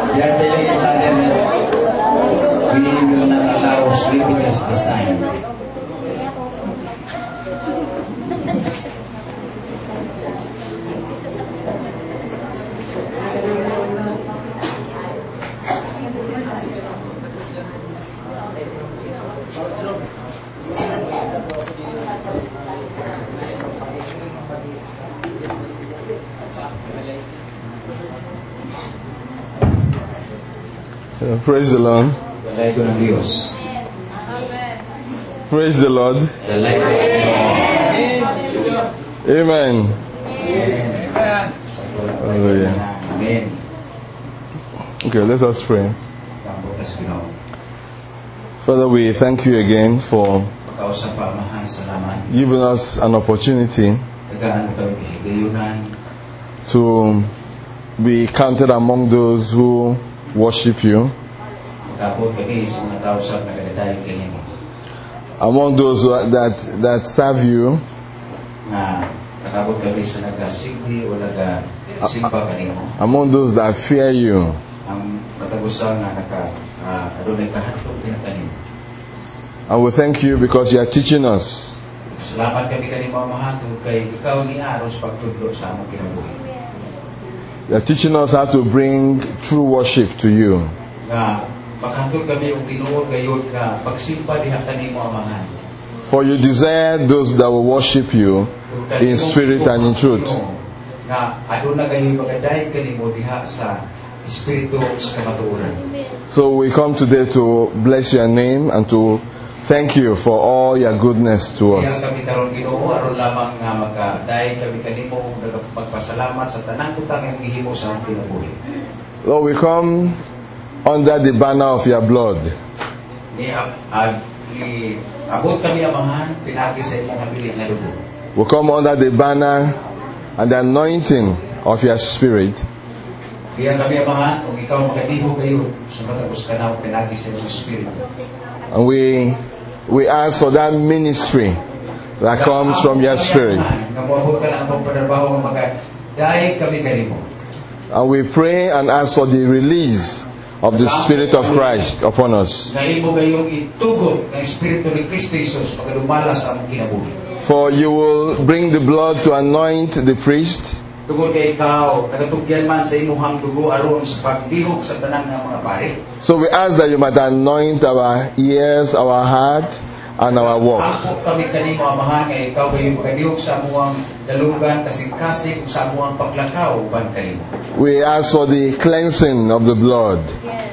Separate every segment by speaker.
Speaker 1: They are telling each other that we will not allow sleepiness this time.
Speaker 2: Praise the Lord. Praise the Lord. Amen. Hallelujah. Okay, let us pray. Father, we thank you again for giving us an opportunity to be counted among those who worship you, among those that serve you, among those that fear you. And we thank you because you are teaching us you are teaching us how to bring true worship to you. For you desire those that will worship you in spirit and in truth. So we come today to bless your name and to thank you for all your goodness to us. Lord, we come under the banner of your blood. We come under the banner and the anointing of your spirit. And we ask for that ministry that comes from your spirit. And we pray and ask for the release of the Spirit of Christ upon us. For you will bring the blood to anoint the priest. So we ask that you might anoint our ears, our heart, and our walk. We ask for the cleansing of the blood.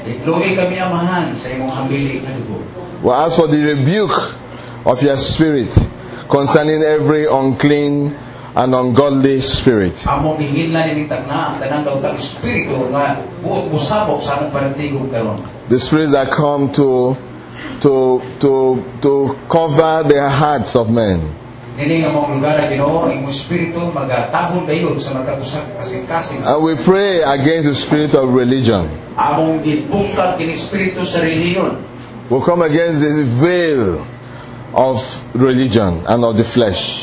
Speaker 2: We ask for the rebuke of your spirit concerning every unclean and ungodly spirit. The spirits that come to cover the hearts of men. And we pray against the spirit of religion. We come against the veil of religion and of the flesh.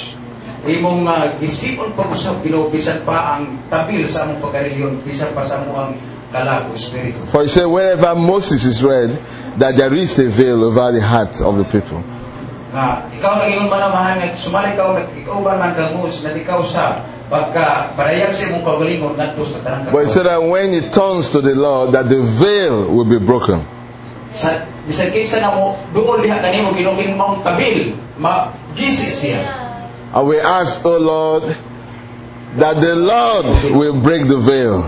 Speaker 2: For you say wherever Moses is read, that there is a veil over the heart of the people. But he said that when it turns to the Lord, that the veil will be broken. And we ask, oh Lord, that the Lord will break the veil.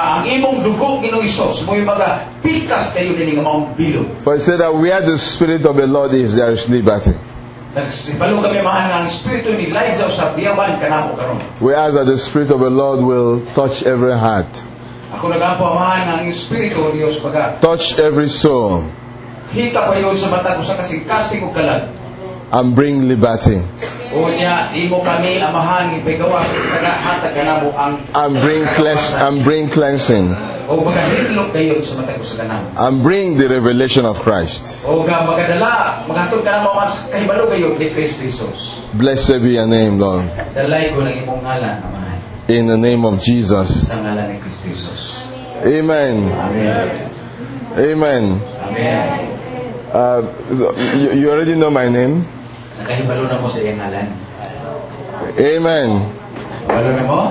Speaker 2: For he said that where the Spirit of the Lord is, there is liberty. We ask that the Spirit of the Lord will touch every heart, touch every soul, and bring liberty. And bring cleansing. And bring the revelation of Christ. Blessed be your name, Lord. In the name of Jesus. Amen.
Speaker 1: Amen.
Speaker 2: Amen.
Speaker 1: Amen.
Speaker 2: You already know my name.
Speaker 1: Nakahibalo na mo sa iyang ngalan.
Speaker 2: Amen.
Speaker 1: Walo na mo?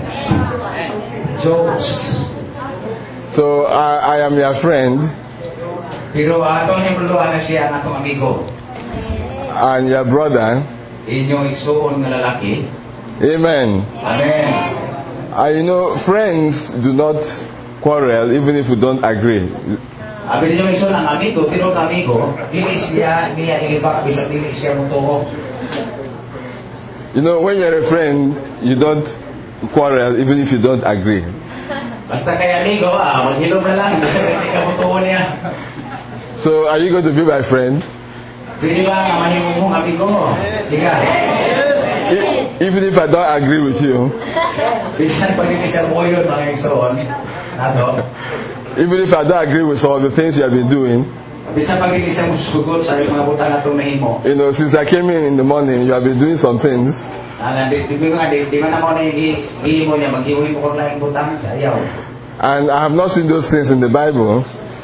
Speaker 1: Jokes.
Speaker 2: So I am your friend
Speaker 1: Pero atong himuluan na siya ang atong amigo.
Speaker 2: and your brother.
Speaker 1: Inyong igsuon nga lalaki.
Speaker 2: Amen.
Speaker 1: Amen.
Speaker 2: You know, friends do not quarrel even if we don't agree.
Speaker 1: Abi ninyo igsuon ang amigo, pero ang amigo, dili siya niya ilibak bisag dili siya mutuo.
Speaker 2: You know, when you're a friend, you don't quarrel even if you don't agree.
Speaker 1: Basta kay amigo, maghilom na lang bisag dili ka mutuo niya.
Speaker 2: So, are you going to be my friend?
Speaker 1: Pwede ba nga mahimong mong amigo? Sige.
Speaker 2: Even if I don't agree with you,
Speaker 1: Bisan pag hindi siya buyon mga igsuon. Nato.
Speaker 2: even if I don't agree with some of the things you have been doing,
Speaker 1: Bisan pag hindi siya musugot sa mga butang na itong mahimo.
Speaker 2: you know, since I came in the morning, you have been doing some things.
Speaker 1: Di man na mo na ihimo niya, maghimo ko lang yung butang. Ayaw.
Speaker 2: And I have not seen those things in the Bible.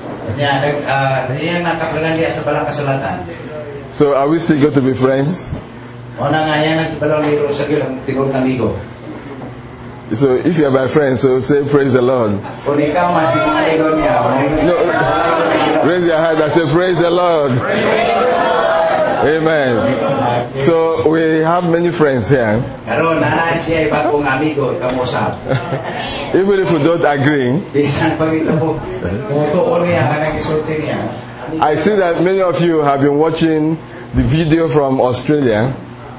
Speaker 1: Yan nakapalan diya sa balang kasulatan.
Speaker 2: So are we still going to be friends?
Speaker 1: O na nga yan nagbalong liro sa gilang tigong amigo.
Speaker 2: So if you are my friend, so say praise the Lord.
Speaker 1: Kung ikaw man, di mo amigo niya.
Speaker 2: No, raise your hand and say praise the Lord. Amen. So we have many friends here.
Speaker 1: Karon na siya iba kong amigo, kamusap.
Speaker 2: Even if we don't agree,
Speaker 1: Bisan pag ito po, tumutuon niya, kanang isulti niya.
Speaker 2: I see that many of you have been watching the video from Australia.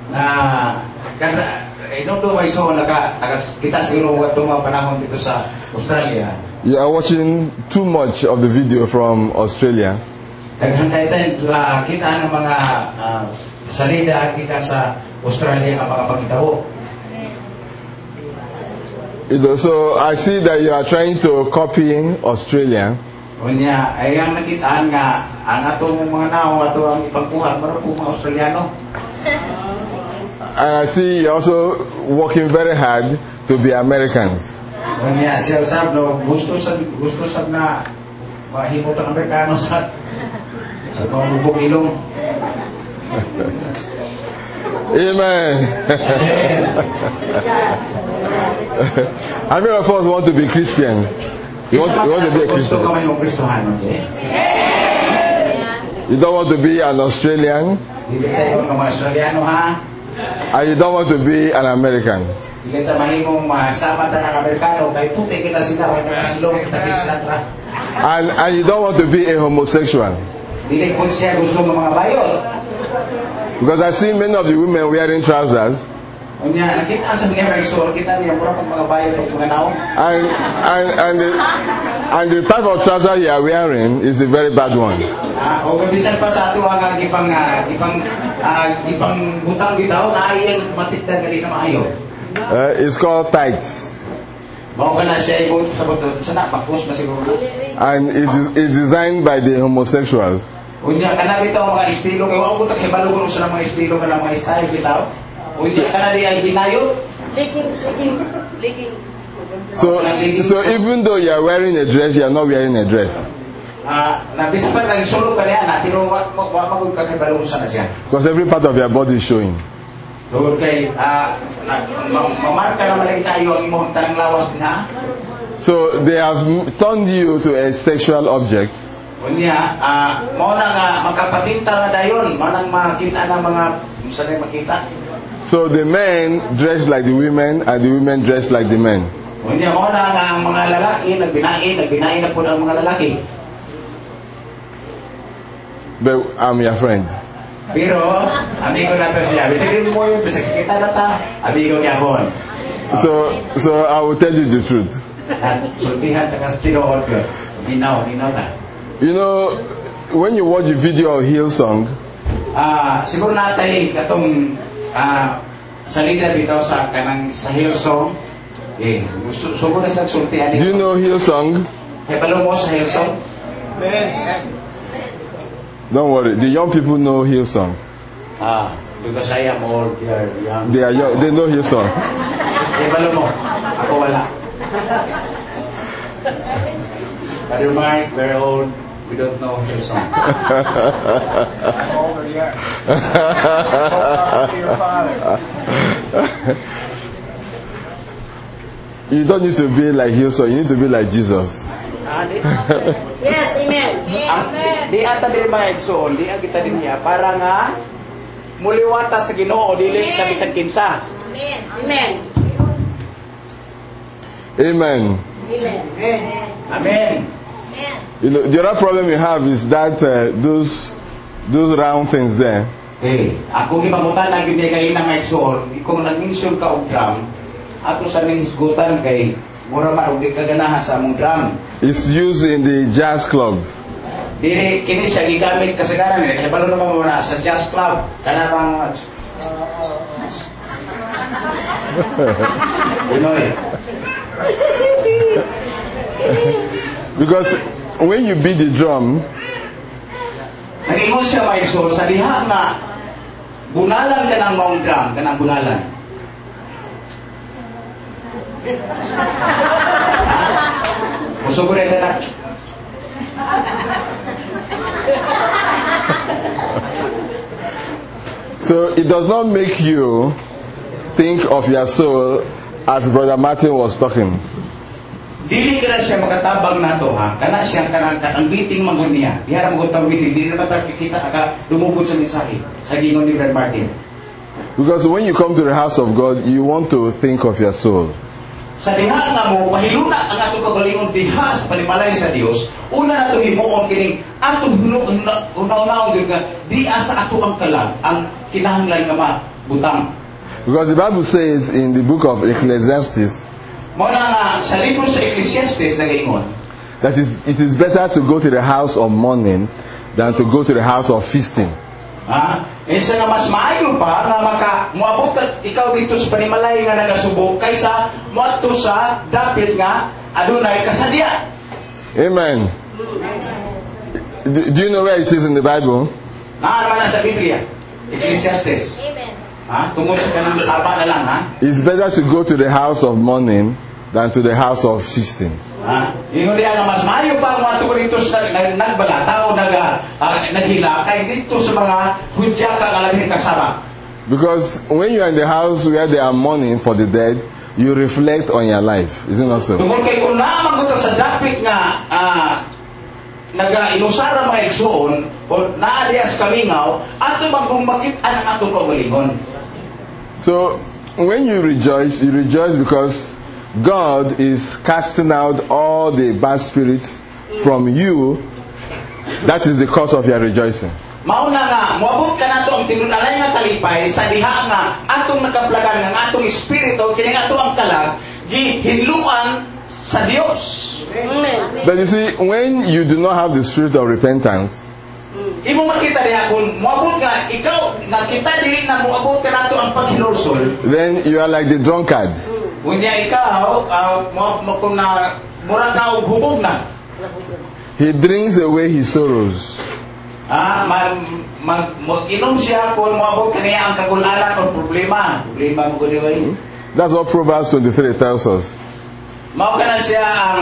Speaker 1: Inundo may so kita siguro itong mga panahon dito sa Australia.
Speaker 2: You are watching too much of the video from Australia.
Speaker 1: Naghantay tayo kita ng mga salida kita sa Australia na makapagitao.
Speaker 2: So I see that you are trying to copy Australia.
Speaker 1: Kunya, ay ang nakitaan nga ang atong mga naong ato ang ipagkuha para po mga Australiano.
Speaker 2: And I see you're also working very hard to be Americans.
Speaker 1: Kunya, siya sab no gusto sa na mahimot ang Amerikano sa mga bubong ilong.
Speaker 2: Amen. How many of us want to be Christians? You want to be a
Speaker 1: Gusto ka
Speaker 2: Christian?
Speaker 1: may mga Kristohano, okay?
Speaker 2: You don't want to be an Australian,
Speaker 1: Dili tayo mga Australiano ha.
Speaker 2: and you don't want to be an American.
Speaker 1: Dili tayo mahimong masama tayo ng Amerikano kay puti kita sila kay nakasilong kita kisilatra.
Speaker 2: And you don't want to be a homosexual.
Speaker 1: Dili po siya gusto ng mga bayot.
Speaker 2: Because I see many of the women wearing trousers,
Speaker 1: Unya, nakita sa mga resort, kita niya mura pag mga bayot o mga naong.
Speaker 2: and the type of trouser you are wearing is a very bad one.
Speaker 1: O kabisan pa sa ato ang ipang butang bitaw na ayang matikdan gali na maayo.
Speaker 2: It's called tights,
Speaker 1: Mao ka na siya ibot sa butot. Sana pakos na siguro.
Speaker 2: and it's designed by the homosexuals.
Speaker 1: Unya, kana bitaw mga estilo kay wa ko ta kibalo ko sa mga estilo kana mga style bitaw. Unya, kana di ay binayo.
Speaker 3: Leggings.
Speaker 2: So even though you are wearing a dress, you are not wearing a dress.
Speaker 1: Nabisa pa lang solo ka niya na tino wa magud ka kibalo sa na siya.
Speaker 2: Because every part of your body is showing.
Speaker 1: Tungod kay mamarka na malay kayo ang imong tanang lawas na.
Speaker 2: So they have turned you to a sexual object.
Speaker 1: Unya, mao na nga makapatinta na dayon, manang makita ng mga sanay makita.
Speaker 2: So the men dress like the women, and the women dress like the men.
Speaker 1: Unya, mao na nga ang mga lalaki nagbinain na po ang mga lalaki.
Speaker 2: But I'm your friend.
Speaker 1: Pero amigo na to siya. Bisig mo yun, bisig kita na ta, amigo niya hon.
Speaker 2: So I will tell you the truth.
Speaker 1: At sultihan ta kas tirood ko. Ginaw ta.
Speaker 2: You know, when you watch a video of Hillsong,
Speaker 1: Siguro natay katong salida bitaw sa kanang sa Hillsong. Siguro na sila sultihan.
Speaker 2: do you know Hillsong?
Speaker 1: Kaya palo mo sa Hillsong?
Speaker 2: Don't worry, the young people know Hillsong.
Speaker 1: Because I am old, they are young.
Speaker 2: They are young, they know Hillsong.
Speaker 1: Kaya palo mo, ako wala. Brother Mark, very old. We don't know his song. I'm older yet. Your father.
Speaker 2: You don't need to be like Hillsong, you need to be like Jesus.
Speaker 3: Yes, amen.
Speaker 1: Di ata din mga igsoon, di ang kita din niya para nga muliwata sa Ginoo dili sa bisan kinsa.
Speaker 3: Amen.
Speaker 2: Amen.
Speaker 3: Amen.
Speaker 1: Amen.
Speaker 2: You know, the other problem you have is that those round things there.
Speaker 1: Ako gimabutan ang ginigay ng igsoon, kung nag-mention ka og drum, ato sa nisgutan kay mura man og di kaganahan sa among drum.
Speaker 2: It's used in the jazz club.
Speaker 1: Dili kini siya gigamit kasagaran ni kabalo naman mo na sa jazz club kana bang
Speaker 2: Because when you beat the drum,
Speaker 1: nag-ingon siya may igsoon sa diha nga bunalan ka ng maong drum kanang bunalan. Musugo rin na.
Speaker 2: So it does not make you think of your soul as Brother Martin was talking.
Speaker 1: Dili ka na siya makatabang nato ha. Kana siya kanang meeting mangon niya. Dihara mo gutang meeting, dili na kita aka lumubod sa mensahe sa gingon ni Brother Martin.
Speaker 2: Because when you come to the house of God, you want to think of your soul.
Speaker 1: Sa diha nga mo mahiluna ang atong kagalingon diha sa panimalay sa Dios, una nato himuon kining atong unaw-unaw gyud nga diha sa ato ang kalag ang kinahanglan nga mabutang.
Speaker 2: Because the Bible says in the book of Ecclesiastes
Speaker 1: Mao na nga sa libro sa Ecclesiastes nagaingon
Speaker 2: that it is better to go to the house of mourning than to go to the house of feasting.
Speaker 1: Isa nga mas maayo pa nga moabot ikaw dito sa panimalay nga nagasubok kaysa moadto sa dapit nga adunay kasadya.
Speaker 2: Amen. Do you know where it is in the Bible?
Speaker 1: Naman na sa Biblia. Ecclesiastes.
Speaker 3: Amen.
Speaker 1: Tungod sa kanang saba na lang
Speaker 2: It's better to go to the house of mourning than to the house of feasting.
Speaker 1: Ingon diya nga mas maayo pa ang mga dito sa nagbalataw naghilakay dito sa mga hudya kang alabing kasama.
Speaker 2: Because when you are in the house where they are mourning for the dead, you reflect on your life. Isn't it so?
Speaker 1: Tungod kay kung naamang ko sa dapit nga naga-ilusara mga igsoon o naadias kamingaw ato magkumbakit ang atong kaugalingon.
Speaker 2: So when you rejoice because God is casting out all the bad spirits from you. That is the cause of your rejoicing.
Speaker 1: Mauna nga, moabot ka nato ang tinunalay nga talipay sa diha nga atong nakaplagan nga atong espiritu kini ato ang kalag gihinluan sa Dios.
Speaker 3: Amen.
Speaker 2: But you see, when you do not have the spirit of repentance,
Speaker 1: Imo makita diha kung moabot nga ikaw nakita dili na moabot ka nato ang paghinulsol.
Speaker 2: then you are like the drunkard.
Speaker 1: Unya ikaw kung na mura ka og hubog na.
Speaker 2: He drinks away his sorrows.
Speaker 1: Mag-inom siya kung moabot kaniya ang kagularan o problema mo gud way.
Speaker 2: That's what Proverbs 23 tells us.
Speaker 1: Mao kana siya ang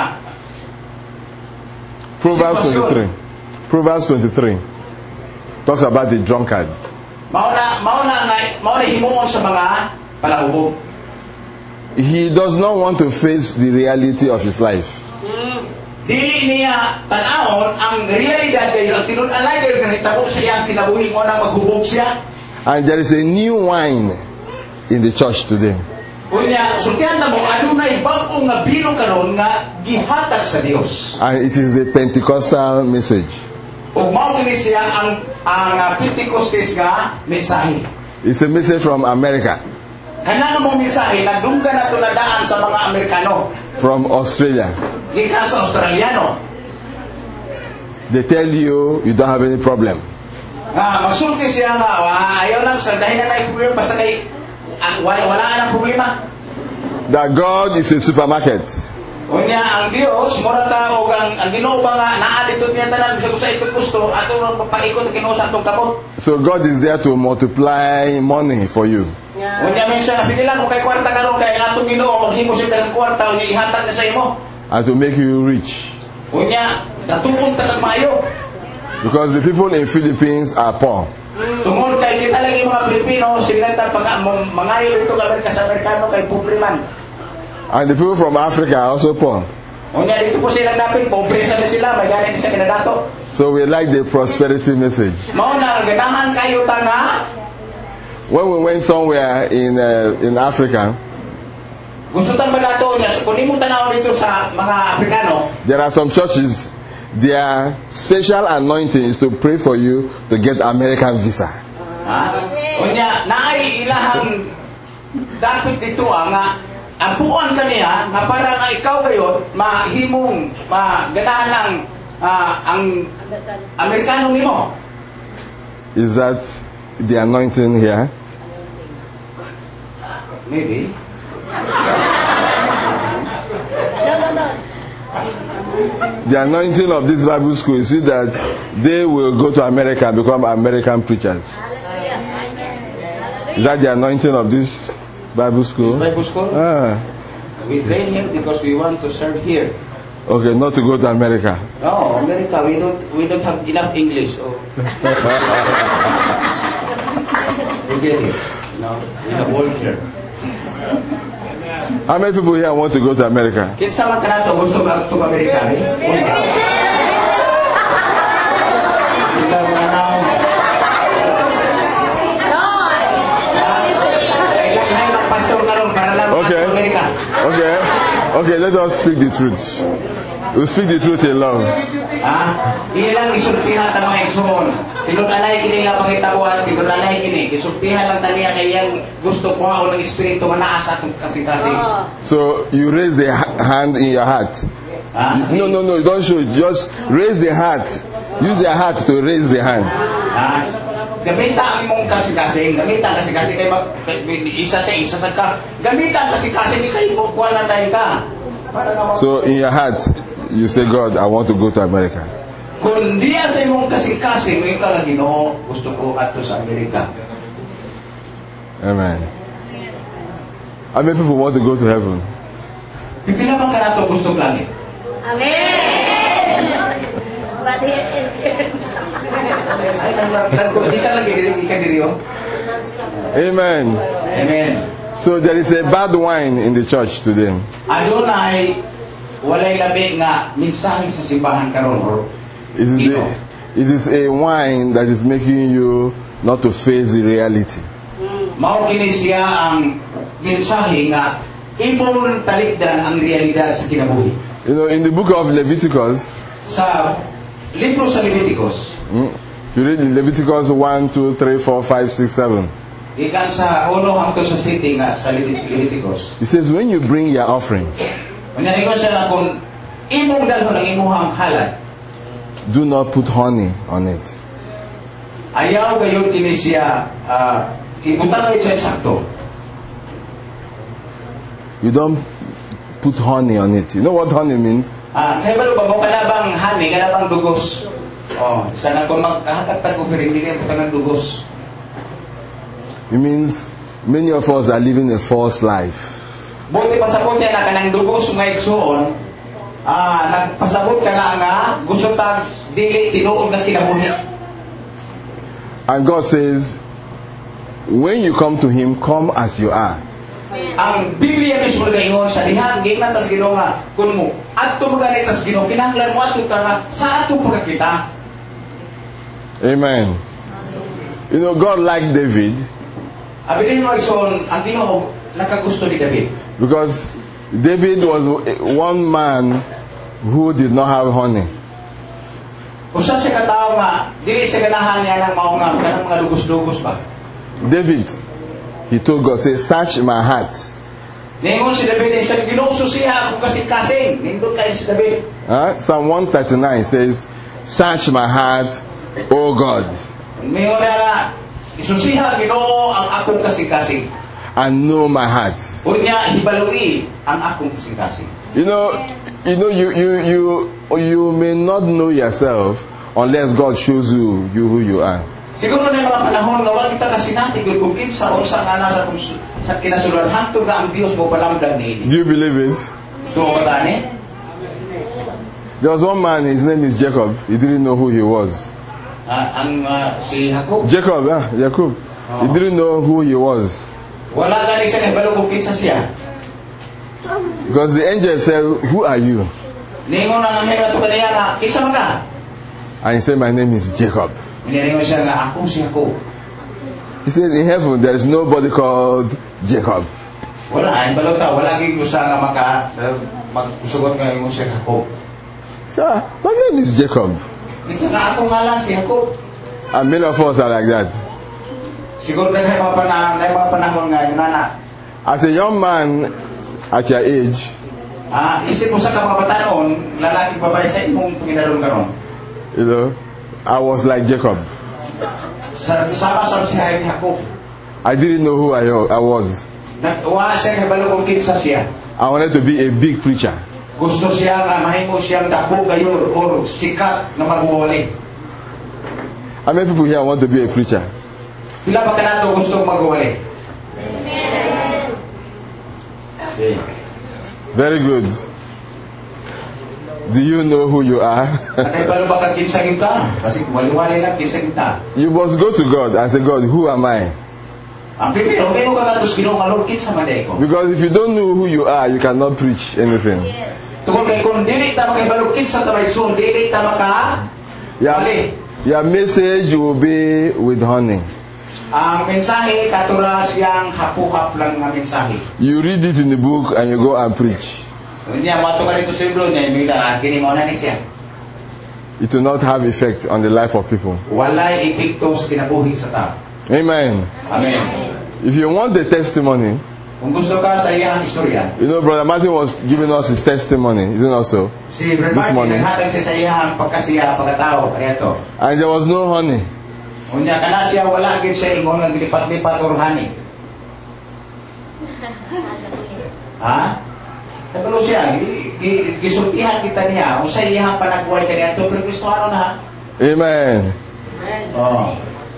Speaker 2: Proverbs 23 talks about the drunkard.
Speaker 1: Mao na himuon sa mga palahubog.
Speaker 2: He does not want to face the reality of his life.
Speaker 1: Dili niya tan-awon ang realidad kay ang tinun-alay kay kanitabo sa iyang kinabuhi mo nang maghubog siya.
Speaker 2: And there is a new wine in the church today.
Speaker 1: Unya sultihan na mo adunay bag-o nga bino karon nga gihatag sa Dios.
Speaker 2: And it is the Pentecostal message.
Speaker 1: Ug mao ni siya ang Pentecostes nga mensahe.
Speaker 2: It's a message from America,
Speaker 1: Kana nga mong mensahe nagdunggan nato na daan sa mga Amerikano,
Speaker 2: from Australia.
Speaker 1: gikan sa Australiano.
Speaker 2: They tell you don't have any problem.
Speaker 1: Masulti siya nga ayaw lang sa dahil na problema basta kay wala nang problema.
Speaker 2: That God is a supermarket.
Speaker 1: Unya ang Dios mura ta og ang Ginoo ba nga naa dito niya tanan sa itong gusto ato papaikot Ginoo sa atong kamot.
Speaker 2: So God is there to multiply money for you.
Speaker 1: Unya minsan sige lang kung kay kwarta karon kay atong Ginoo maghimo siya daghang kwarta unya ihatag na sa imo.
Speaker 2: and to make you rich.
Speaker 1: Unya, natupon ta kag maayo.
Speaker 2: Because the people in Philippines are poor.
Speaker 1: Tungod kay kita lang yung mga Pilipino, sila ta mangayo dito ka sa Amerikano kay pobre man.
Speaker 2: And the people from Africa are also poor.
Speaker 1: Unya dito po sila napin, pobre sa sila, may ganin sa kinadato.
Speaker 2: So we like the prosperity message.
Speaker 1: Mao na ganahan kayo ta nga.
Speaker 2: When we went somewhere in Africa,
Speaker 1: Gusto tang balato niya, kung mo tanaw dito sa mga Afrikano,
Speaker 2: there are some churches, their special anointing is to pray for you to get American visa.
Speaker 1: Unya, naay ilahang dapat dito nga apuan kaniya nga para nga ikaw kayo mahimong maganahan ng ang Amerikano nimo.
Speaker 2: Is that the anointing here?
Speaker 1: Maybe.
Speaker 3: No.
Speaker 2: The anointing of this Bible school is that they will go to America and become American preachers.
Speaker 3: Hallelujah.
Speaker 2: Is that the anointing of this Bible school?
Speaker 1: Bible school? We train him because we want to serve here.
Speaker 2: Okay, not to go to America.
Speaker 1: No, America, we don't have enough English. So. We get it. No, we have work here.
Speaker 2: How many people here want to go to America?
Speaker 1: Kinsa man kanato gusto ka to Amerika?
Speaker 2: Okay, let us speak the truth. We speak the truth in love.
Speaker 1: Ilang isultihan ta mga igsoon. Tinud-anay kini nga pangitabuhat, tinud-anay kini. Isultihan lang taniya kay yang gusto ko ng espiritu nga naa sa atong kasing-kasing.
Speaker 2: So you raise the hand in your heart. No, don't show it. Just raise the heart. Use your heart to raise the hand.
Speaker 1: Gamita ang mong kasing-kasing. Gamita ang kasing-kasing kay isa sa ka. Gamita ang kasing-kasing ni kay mo kuha na dahil ka.
Speaker 2: So in your heart, you say, God, I want to go to America.
Speaker 1: Kung diya sa imong kasing-kasing, may ka Ginoo, gusto ko ato sa Amerika.
Speaker 2: Amen. How many people want to go to heaven?
Speaker 1: Pipila man ka nato gusto langit?
Speaker 3: Amen. But
Speaker 2: Amen.
Speaker 1: Amen.
Speaker 2: So there is a bad wine in the church today.
Speaker 1: Adonai, walay labi nga mensahe sa simbahan karon.
Speaker 2: It is a wine that is making you not to face the reality.
Speaker 1: Mao kini siya ang mensahe nga imong talikdan ang realidad sa kinabuhi.
Speaker 2: You know, in the book of Leviticus,
Speaker 1: sa libro sa Leviticus,
Speaker 2: you read in Leviticus 1, 2, 3, 4, 5, 6, 7.
Speaker 1: Ikan sa 1 hangtod sa 7 nga sa Leviticus.
Speaker 2: It says when you bring your offering,
Speaker 1: Manyaingon siya na kung imong dalhon ang imuhang halad,
Speaker 2: do not put honey on it.
Speaker 1: ayaw gayon kini siya ibutang siya sakto.
Speaker 2: You don't put honey on it. You know what honey means?
Speaker 1: Kaya ba mo kanabang honey, kanabang dugos. Sana kung maghahatag ko pero hindi niya butang ng dugos.
Speaker 2: It means many of us are living a false life.
Speaker 1: Buti pasabot niya na kanang dugos nga igsuon, nagpasabot ka na nga gusto tag dili tinuod nga kinabuhi.
Speaker 2: And God says, when you come to Him, come as you are.
Speaker 1: Ang Biblia mismo gayon sa diha ginan tas Ginoo nga kun mo adto mo ganit tas Ginoo kinahanglan mo adto ka sa atong pagkakita.
Speaker 2: Amen. You know, God liked David.
Speaker 1: Abilin mo ison ang Ginoo nakagusto ni David.
Speaker 2: Because David was one man who did not have honey.
Speaker 1: Usa sa katao nga dili sa ganahan niya nang mao nga kanang mga dugos-dugos ba.
Speaker 2: David, he told God, say, search my heart.
Speaker 1: Ningon si David sa Ginoo susiha ako kasing-kasing. Nindot kay si David.
Speaker 2: Psalm 139 says, search my heart, O God.
Speaker 1: Mayon nga isusiha Ginoo ang akong kasing-kasing.
Speaker 2: And know my heart.
Speaker 1: Unya hibalui ang akong kasing-kasing.
Speaker 2: You know, you may not know yourself unless God shows you who you are.
Speaker 1: Siguro na mga panahon nga wag kita kasinati kung kinsa o sa nga nasa sa kinasuluran hangtod nga ang Dios mo palamdag niini.
Speaker 2: Do you believe it?
Speaker 1: Tuo ba tani?
Speaker 2: There was one man, his name is Jacob. He didn't know who he was.
Speaker 1: Si Jacob.
Speaker 2: Jacob, yeah, Jacob. He didn't know who he was.
Speaker 1: Wala gani siya kabalo kung kinsa siya.
Speaker 2: Because the angel said, "Who are you?"
Speaker 1: Ningon ang angel to kaniya nga, kinsa man ka?
Speaker 2: And he said, "My name is Jacob."
Speaker 1: Ningon siya nga, ako si Jacob.
Speaker 2: He said, "In heaven there is nobody called Jacob."
Speaker 1: Wala ay balota, wala gyud usa nga magsugot nga imong siya Jacob.
Speaker 2: Sir, my name is Jacob.
Speaker 1: Bisa nga ako nga lang si Jacob.
Speaker 2: And many of us are like that.
Speaker 1: Siguro na mga panahon nga yun na.
Speaker 2: As a young man at your age,
Speaker 1: isip mo sa kapabataon, lalaki babae sa imong panginaron karon.
Speaker 2: you know, I was like Jacob.
Speaker 1: Sama sa siya ni Jacob.
Speaker 2: I didn't know who I was.
Speaker 1: Nagtuwa siya nga balo kung kinsa siya.
Speaker 2: I wanted to be a big preacher.
Speaker 1: Gusto siya nga mahimo siyang dako kayo or sikat na magwali.
Speaker 2: How many people here want to be a preacher?
Speaker 1: Pila ba kanato gusto magwali? Okay.
Speaker 2: Very good. Do you know who you are?
Speaker 1: Nakay balo ba ka kinsa kita? Kasi wali-wali lang kinsa kita.
Speaker 2: You must go to God and say, "God, who am I?"
Speaker 1: Ang primero, may mo kagatos Ginoo nga Lord kinsa man ko.
Speaker 2: Because if you don't know who you are, you cannot preach anything.
Speaker 1: Tungkol kay kung dili ta makibalo kinsa ta maigsoon, dili ta maka
Speaker 2: Your message will be with honey.
Speaker 1: Ang mensahe katura siyang hapukap lang nga mensahe.
Speaker 2: You read it in the book and you go and preach.
Speaker 1: Unya mato ka dito sa libro niya, mila kini mo na ni siya.
Speaker 2: It will not have effect on the life of people.
Speaker 1: Walay epekto sa kinabuhi sa tao.
Speaker 2: Amen.
Speaker 1: Amen.
Speaker 2: If you want the testimony,
Speaker 1: kung gusto ka sa iyang istorya,
Speaker 2: you know, Brother Martin was giving us his testimony, isn't it also?
Speaker 1: Si Brother Martin naghatag siya sa iyang pagkasiya, pagkatao, kaniyato.
Speaker 2: And there was no honey.
Speaker 1: Unya kana siya wala gid siya ingon nga gilipat-lipat or honey. Kabalo siya, gisultihan kita niya, usa iyang panagbuhay kaniyato, pero Kristiyano na.
Speaker 2: Amen.
Speaker 1: Oh.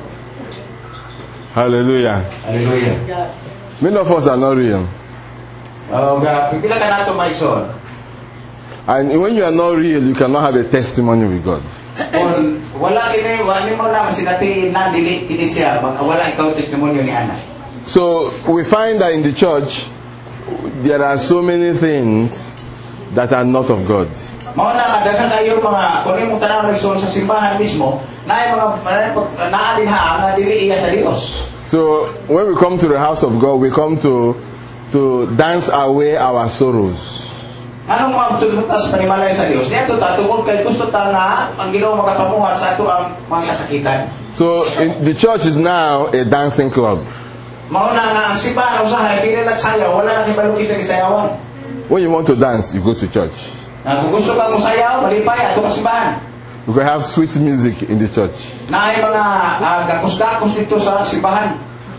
Speaker 2: Hallelujah.
Speaker 1: Hallelujah.
Speaker 2: Many of us are not real.
Speaker 1: Pipila ka nato maison.
Speaker 2: And when you are not real, you cannot have a testimony with God.
Speaker 1: Kung wala kini, wala mo na sinati na dili kini siya, wala ikaw testimonyo ni ana.
Speaker 2: So we find that in the church there are so many things that are not of God.
Speaker 1: Mao na daghang kayo mga kun imong tanaw nagsuon sa simbahan mismo, naay mga naalinha nga dili iya sa Dios.
Speaker 2: So when we come to the house of God, we come to dance away our sorrows.
Speaker 1: Anong magtulutas panimalay sa Dios? Niya to tatungod kay gusto ta nga ang Ginoo makapamuhat sa ato ang mga kasakitan.
Speaker 2: So the church is now a dancing club.
Speaker 1: Mao na nga ang simbahan usahay sila nagsayaw, wala na kibalo isa gisayawan.
Speaker 2: When you want to dance, you go to church.
Speaker 1: Kung gusto kang musayaw, malipay ato ka simbahan.
Speaker 2: You can have sweet music in the church.
Speaker 1: Naay mga gakos-gakos dito sa simbahan.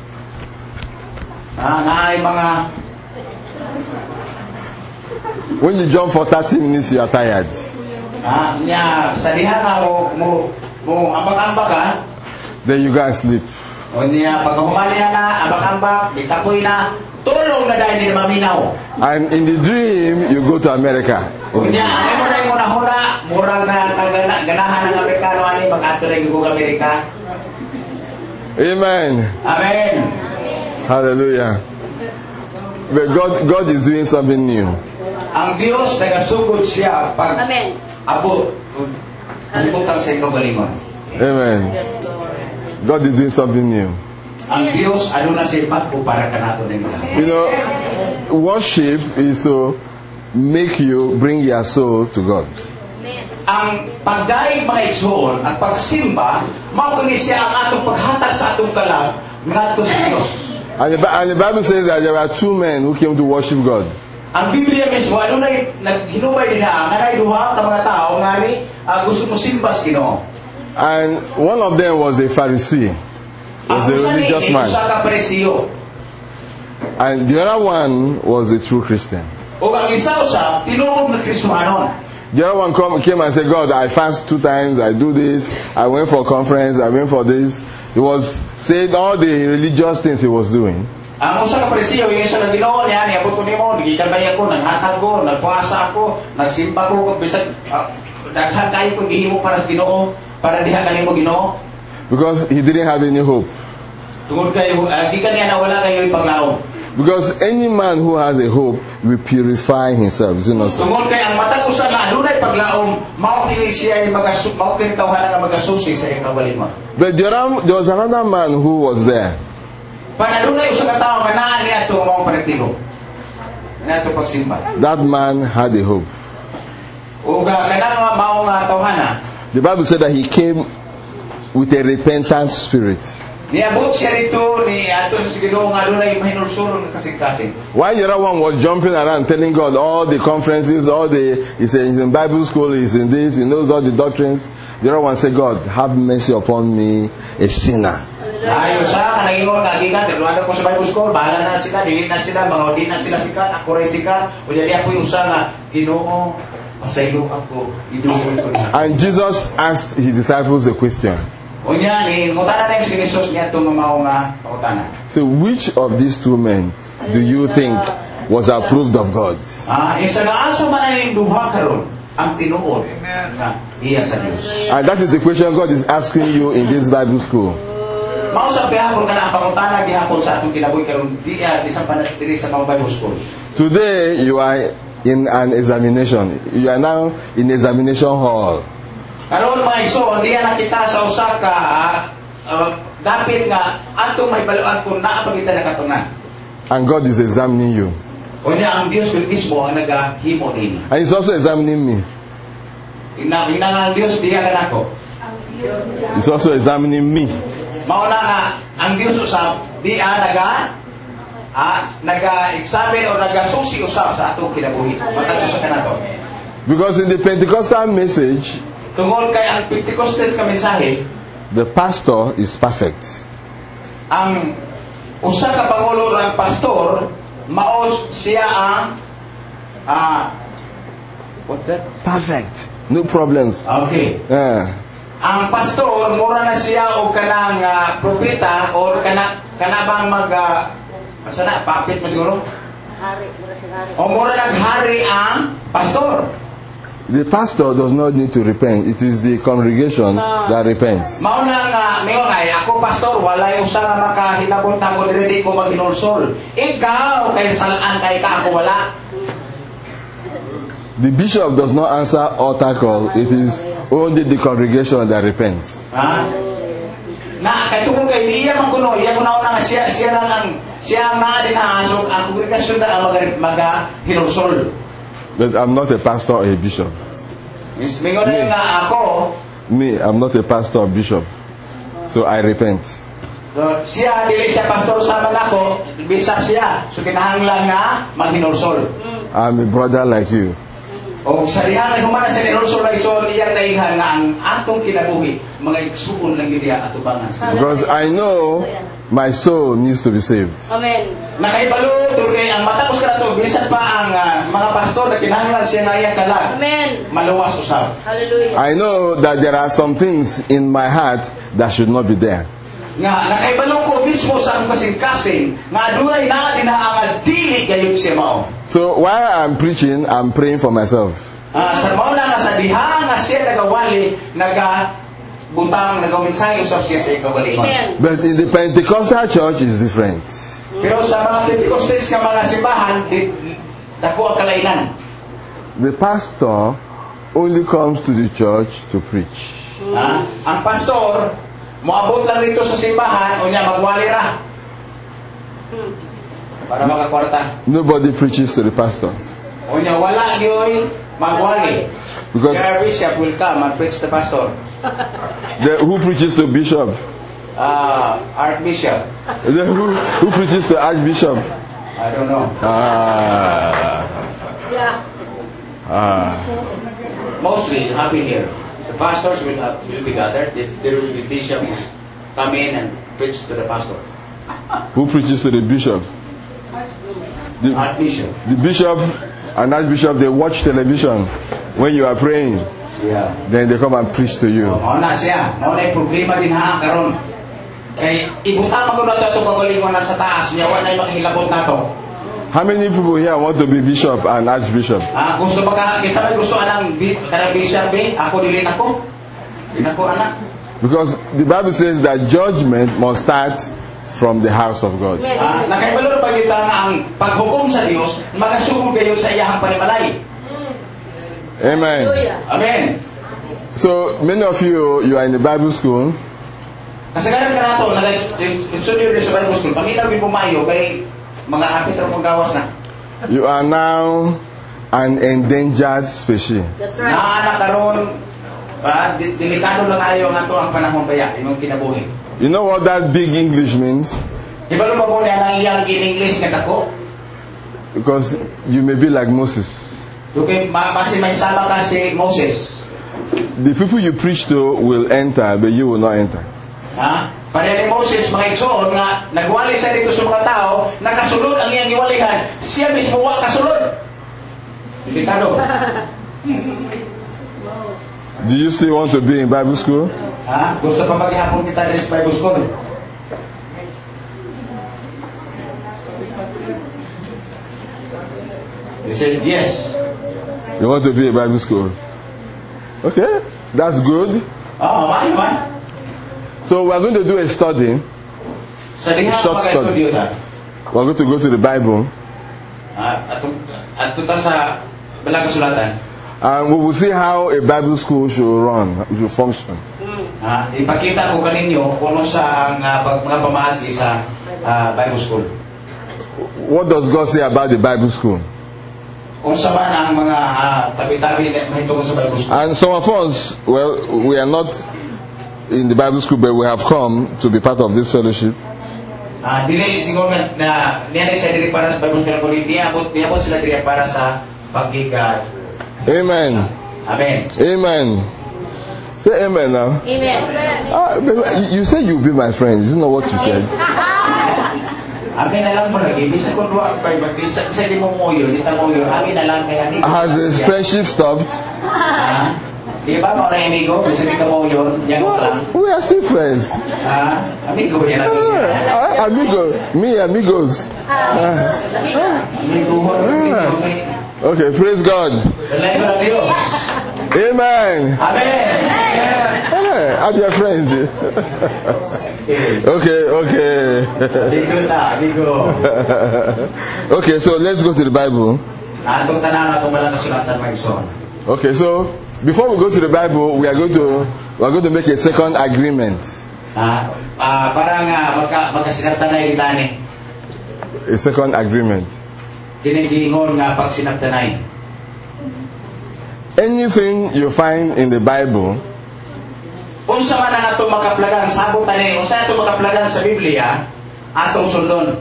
Speaker 1: Naay mga
Speaker 2: when you jump for 30 minutes, you are tired.
Speaker 1: Sa diha nga mo ambak-ambak ka.
Speaker 2: Then you go and sleep.
Speaker 1: O niya pag humali na ambak-ambak, itapoy na, tulong na dahil hindi maminaw.
Speaker 2: And in the dream, you go to America.
Speaker 1: O niya, ay mo na hula, murang na ganahan ng Amerikano ani mag-ato na yung Amerika.
Speaker 2: Amen.
Speaker 1: Amen.
Speaker 2: Hallelujah. But God is doing something new.
Speaker 1: Ang Dios nagasugod siya pag abot pagputang sa inyong galingon.
Speaker 2: Amen. God is doing something new.
Speaker 1: Ang Dios ano na siya matpo para kanato ninyo.
Speaker 2: You know, worship is to make you bring your soul to God.
Speaker 1: Ang pagdaig mga igsoon at pagsimba mao kini siya ang atong paghatag sa atong kalag ngadto sa Dios.
Speaker 2: And the Bible says that there were two men who came to worship God.
Speaker 1: Ang Biblia mismo ano na naghinubay din nga nay duha ka mga tao ngani gusto mo simba sa Ginoo.
Speaker 2: And one of them was a Pharisee. Was a religious man. And the other one was a true Christian.
Speaker 1: O ang isa usa tinuod na Kristiyano.
Speaker 2: The other one came and said, "God, I fast 2 times, I do this, I went for a conference, I went for this." He was saying all the religious things he was doing.
Speaker 1: Ang usa ka Pariseo, yung isa na Ginoo niya, niabot ko nimo, nagikabay ako, naghatag ko, nagpuasa ako, nagsimba ko, kung bisan daghan kayo kung gihimo para sa Ginoo, para diha kanimo Ginoo.
Speaker 2: Because he didn't have any hope.
Speaker 1: Tungod kayo, di ka niya nawala kayo ipaglaom.
Speaker 2: Because any man who has a hope will purify himself. Is it not so?
Speaker 1: Tungod kay ang matag usa na adunay paglaom, mao kini siya yung mao kini tawhanan nga magasusi sa iyang kabalima.
Speaker 2: But there was another man who was there.
Speaker 1: Panadunay usa ka tawo nga naa niya ato mao panagtigo. Nato pagsimba.
Speaker 2: That man had a hope.
Speaker 1: O kanang mao nga tawhana.
Speaker 2: The Bible said that he came with a repentant spirit.
Speaker 1: Niabot siya rito ni ato sa Ginoo nga adunay mahinulsuron nga kasing-kasing.
Speaker 2: While the other one was jumping around telling God all the conferences, he's in Bible school, he's in this, he knows all the doctrines. The other one said, God, have mercy upon me, a sinner.
Speaker 1: Ayo sa kanang ingon nga gikan tinuod ko sa Bible school, bahala na sila, dili na sila, mga di na sila sikat, ako ray sikat. O dili ako usa nga Ginoo, pasaylo ako, idugay ko na.
Speaker 2: And Jesus asked his disciples a question.
Speaker 1: Unya ni ngutana na si Jesus niya to mao nga pangutana.
Speaker 2: So which of these two men do you think was approved of God?
Speaker 1: Isa nga asa man ang duha karon ang tinuod nga iya sa Dios.
Speaker 2: And that is the question God is asking you in this Bible school.
Speaker 1: Mao sa gihapon kana ang pangutana gihapon sa atong kinabuhi karon bisan pa diri sa mga Bible school. Today
Speaker 2: you are in an examination. You are now in examination hall.
Speaker 1: Karon mga igsoon, diya nakita sa usa ka dapit nga atong may baluan kung naa pa kita nakatunan.
Speaker 2: And God is examining you.
Speaker 1: Unya ang Dios mismo ang nagahimo nini.
Speaker 2: And he's also examining me.
Speaker 1: Ina nga ang Dios diya kanako.
Speaker 2: He's also examining me.
Speaker 1: Mao na nga ang Dios usab diya naga-examine o nagasusi usab sa atong kinabuhi. Matag usa kanato.
Speaker 2: Because in the Pentecostal message,
Speaker 1: tungod kay ang Pentecostal ka mensahe,
Speaker 2: the pastor is perfect.
Speaker 1: Ang usa ka pangulo ng pastor, mao siya ang what's that?
Speaker 2: Perfect. No problems.
Speaker 1: Okay.
Speaker 2: Yeah.
Speaker 1: Ang pastor mura na siya o kanang propeta o kanabang sana puppet mo siguro?
Speaker 3: Hari, mura si hari.
Speaker 1: O mura naghari ang pastor.
Speaker 2: The pastor does not need to repent. It is the congregation that repents.
Speaker 1: Mao na nga mingon ay ako pastor walay usa nga makahilabot ako diri ko maghinulsol. Ikaw kay salaan kay ka ako wala.
Speaker 2: The bishop does not answer altar call. It is only the congregation that repents.
Speaker 1: Na kay tungod kay iya man kuno, iya kuno na nga siya lang ang naa din asok ang kongregasyon na maghinulsol.
Speaker 2: But I'm not a pastor or a bishop.
Speaker 1: Mingon nga ako.
Speaker 2: Me, I'm not a pastor or bishop. So I repent.
Speaker 1: So, siya, dili siya pastor sa man ako, bisap siya. So kinahanglan nga maghinulsol.
Speaker 2: I'm a brother like you.
Speaker 1: O sa diha na humana sa hinulsol ay so iyang nainghan nga ang atong kinabuhi, mga igsuon lang gid atubangan.
Speaker 2: Because I know my soul needs to be saved.
Speaker 3: Amen.
Speaker 1: Nakaibalo kay ang matapos ka nato bisan pa ang mga pastor na kinahanglan siya nga iya kalag.
Speaker 3: Amen.
Speaker 1: Maluwas usab.
Speaker 3: Hallelujah.
Speaker 2: I know that there are some things in my heart that should not be there.
Speaker 1: Nga nakaibalo ko mismo sa akong kasing-kasing nga adunay naa din ang dili gayud siya mao.
Speaker 2: So while I'm preaching, I'm praying for myself.
Speaker 1: Sa mao na nga sa diha nga siya nagawali buntang nagawinsahe usab siya sa ikabalingon.
Speaker 3: Amen.
Speaker 2: But in the Pentecostal church is different.
Speaker 1: Pero sa mga Pentecostes nga mga simbahan, dako ang kalainan.
Speaker 2: The pastor only comes to the church to preach.
Speaker 1: Ang pastor moabot lang dito sa simbahan unya magwali ra. Para makakwarta.
Speaker 2: Nobody preaches to the pastor.
Speaker 1: Unya wala gyoy magwali.
Speaker 2: Because
Speaker 1: the bishop will come and preach the pastor.
Speaker 2: Who preaches to bishop?
Speaker 1: Archbishop.
Speaker 2: Who preaches to archbishop?
Speaker 1: I don't know. Mostly happen here. The pastors will be gathered. There will be bishop come in and preach to the pastor.
Speaker 2: Who preaches to the bishop?
Speaker 1: Archbishop.
Speaker 2: The bishop and archbishop, they watch television when you are praying.
Speaker 1: Yeah.
Speaker 2: Then they come and preach to you.
Speaker 1: Mao na siya. Mao na problema din ha karon. Kay ibutang ko na ito pagalingon na sa taas, niya wala na makahilabot na to.
Speaker 2: How many people here want to be bishop and archbishop?
Speaker 1: Gusto baka kinsa may gusto anang kanang bishop ako dili nako. Dili nako anak.
Speaker 2: Because the Bible says that judgment must start from the house of God.
Speaker 1: Nakahibalo pa kita nga ang paghukom sa Dios magasugod kayo sa iyang panimalay.
Speaker 2: Amen.
Speaker 1: Amen.
Speaker 2: So many of you are in the Bible school.
Speaker 1: Kasagaran ka nato, nag-studio sa Bible School, paminaw yung pumayo, kay mga hapit na paggawas na.
Speaker 2: You are now an endangered species.
Speaker 3: That's right.
Speaker 1: Naanak karon, delikado lang ayo nga to ang panahon kaya, yung kinabuhi.
Speaker 2: You know what that big English means?
Speaker 1: Di ba lumang mo na ang iyang in-English nga dako?
Speaker 2: Because you may be like Moses.
Speaker 1: Okay, kasi may sama ka si Moses.
Speaker 2: The people you preach to will enter, but you will not enter.
Speaker 1: Pareha ni Moses, mga igsoon nga, nagwali siya dito sa mga tao, nakasulod ang iyang iwalihan, siya mismo wa kasulod. Delikado.
Speaker 2: Do you still want to be in Bible school?
Speaker 1: Gusto pa maghapon kita rin sa Bible School? He said, yes.
Speaker 2: You want to be in Bible school? Okay, that's good.
Speaker 1: Man.
Speaker 2: So we're going to do a study. Short study. We're going to go to the Bible.
Speaker 1: At tuta sa balang kasulatan.
Speaker 2: And we will see how a Bible school should run, should function.
Speaker 1: Ipakita ko kaninyo kung sa ang mga pamaagi sa Bible School.
Speaker 2: What does God say about the Bible school?
Speaker 1: Kung sa man ang mga tabi-tabi na mahitungkol sa Bible School.
Speaker 2: And some of us, well, we are not in the Bible school, but we have come to be part of this fellowship.
Speaker 1: Dili siguro na niya sa diri para sa Bible School ko niya sila diri para sa pagkika.
Speaker 2: Amen.
Speaker 1: Amen.
Speaker 2: Amen. Say amen now.
Speaker 3: Amen.
Speaker 2: You said you'll be my friend. You know what you said.
Speaker 1: Amin na lang mo lagi. Bisa kung ruwag kayo, bisa di mo moyo, di ta moyo. Amin na lang kaya ni.
Speaker 2: Has this friendship stopped?
Speaker 1: Di ba mga amigo? Bisa di ka moyo, yan ko lang.
Speaker 2: We are still friends.
Speaker 1: Amigo yan natin siya.
Speaker 2: Amigos. Me, amigos.
Speaker 1: Amigo.
Speaker 2: Okay, praise God. Amen.
Speaker 1: Amen.
Speaker 2: I'm your friend. Okay. Okay, so let's go to the Bible. Okay, so before we go to the Bible, we are going to make a second agreement.
Speaker 1: Parang magkasinagtanay rin.
Speaker 2: A second agreement.
Speaker 1: Dinigingon nga pagsinagtanay.
Speaker 2: Anything you find in the Bible,
Speaker 1: kung sa man ang atong makaplagan, sabot tani, kung sa atong makaplagan sa Biblia, atong sundon.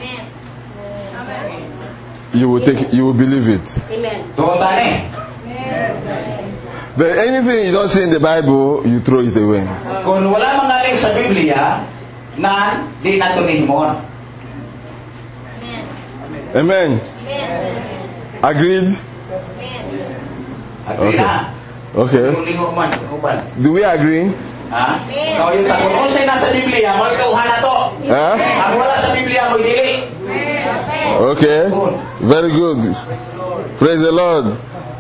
Speaker 2: you will believe it.
Speaker 3: Amen.
Speaker 1: Tuon tani.
Speaker 2: But anything you don't see in the Bible, you throw it away.
Speaker 1: Kung wala mangaling sa Biblia, na di nato nihimon.
Speaker 2: Amen. Agreed?
Speaker 1: Agree na.
Speaker 2: Okay.
Speaker 1: Lingo man, uban.
Speaker 2: Do we agree?
Speaker 1: Kau yung takot. Kung sa'yo nasa Biblia, mo ikauhan na to. Ang wala sa Biblia, mo dili.
Speaker 2: Okay. Very good. Praise the Lord.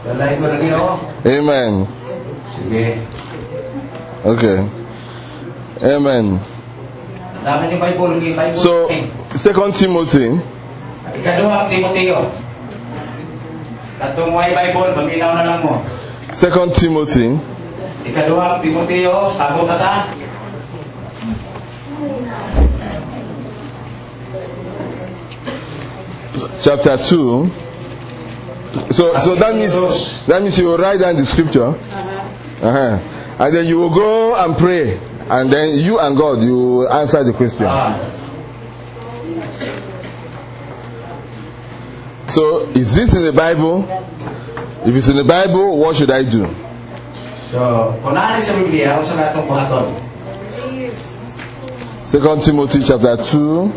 Speaker 2: Amen.
Speaker 1: Sige.
Speaker 2: Okay. Amen.
Speaker 1: Dapat yung Bible.
Speaker 2: So, 2 Timothy.
Speaker 1: Ikaduha, Timoteo. Katong way Bible, paminaw na lang mo.
Speaker 2: 2 Timothy.
Speaker 1: Ikaduha, Timoteo, sabot na ta.
Speaker 2: Chapter 2. So that means you will write down the scripture. And then you will go and pray. And then you and God, you will answer the question. So, is this in the Bible? If it's in the Bible, what should I do?
Speaker 1: So, kung naan sa Biblia, usa na itong buhaton.
Speaker 2: 2 Timothy chapter 2.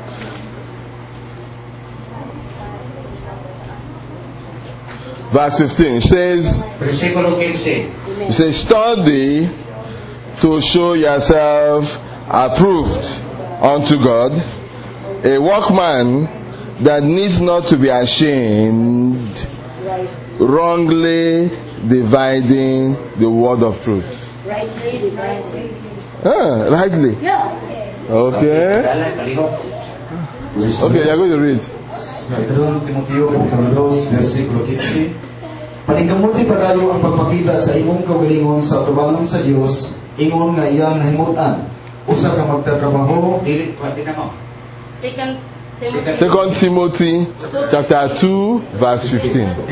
Speaker 2: Verse 15. It says,
Speaker 1: Versikulo 15.
Speaker 2: it says, study to show yourself approved unto God, a workman that needs not to be ashamed, wrongly dividing the word of truth.
Speaker 3: Rightly dividing.
Speaker 2: Rightly.
Speaker 3: Yeah.
Speaker 2: Okay. Okay, you're going to read.
Speaker 4: Sa 2 Timoteo kapitulo 2 versikulo 15, paningkamuti padayo ang pagpakita sa imong kaugalingon sa atubangan sa Dios, ingon nga iyang nahimutan. Usa ka magtatrabaho.
Speaker 3: Second
Speaker 2: 2 Timothy chapter 2 verse 15.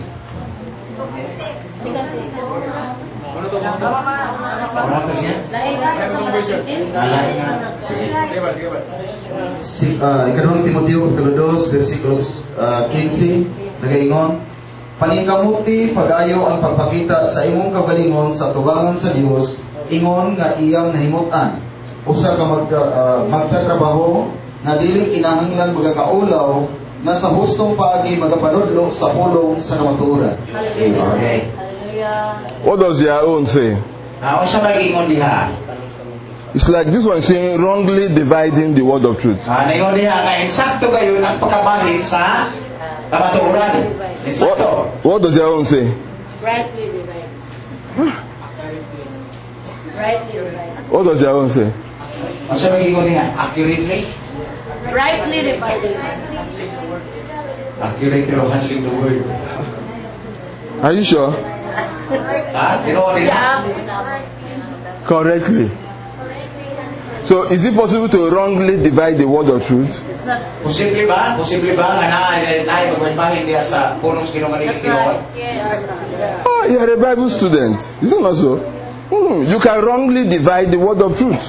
Speaker 4: Ikanong Timoteo kapitulo 2 versikulo 15 nagaingon, paningkamuti padayo ang pagpakita sa imong kaugalingon sa atubangan sa Dios, ingon nga iyang nahimutan. Usa ka magtatrabaho nga dili kinahanglan magakaulaw na sa hustong paagi magapanudlo sa pulong sa kamatuoran.
Speaker 1: Okay.
Speaker 2: What does your own say?
Speaker 1: Unsa mag-ingon diha?
Speaker 2: It's like this one saying wrongly dividing the word of truth.
Speaker 1: Naingon diha nga insakto gayon ang pagkabahid sa kamatuoran. Insakto.
Speaker 2: What does your own say?
Speaker 3: rightly dividing. Rightly dividing.
Speaker 2: What does your own say?
Speaker 1: Unsa mag-ingon diha? Accurately?
Speaker 3: Rightly dividing.
Speaker 1: Accurately handling the word.
Speaker 2: Are you sure?
Speaker 1: Tinuod diha?
Speaker 2: Correctly. So is it possible to wrongly divide the word of truth?
Speaker 3: It's not.
Speaker 1: Posible ba? Posible ba nga naay pagbahin diha sa pulong sa kinungan
Speaker 3: That's
Speaker 1: ni
Speaker 3: right. Yeah.
Speaker 2: Oh, you are a Bible student. Is it not so? You can wrongly divide the word of truth.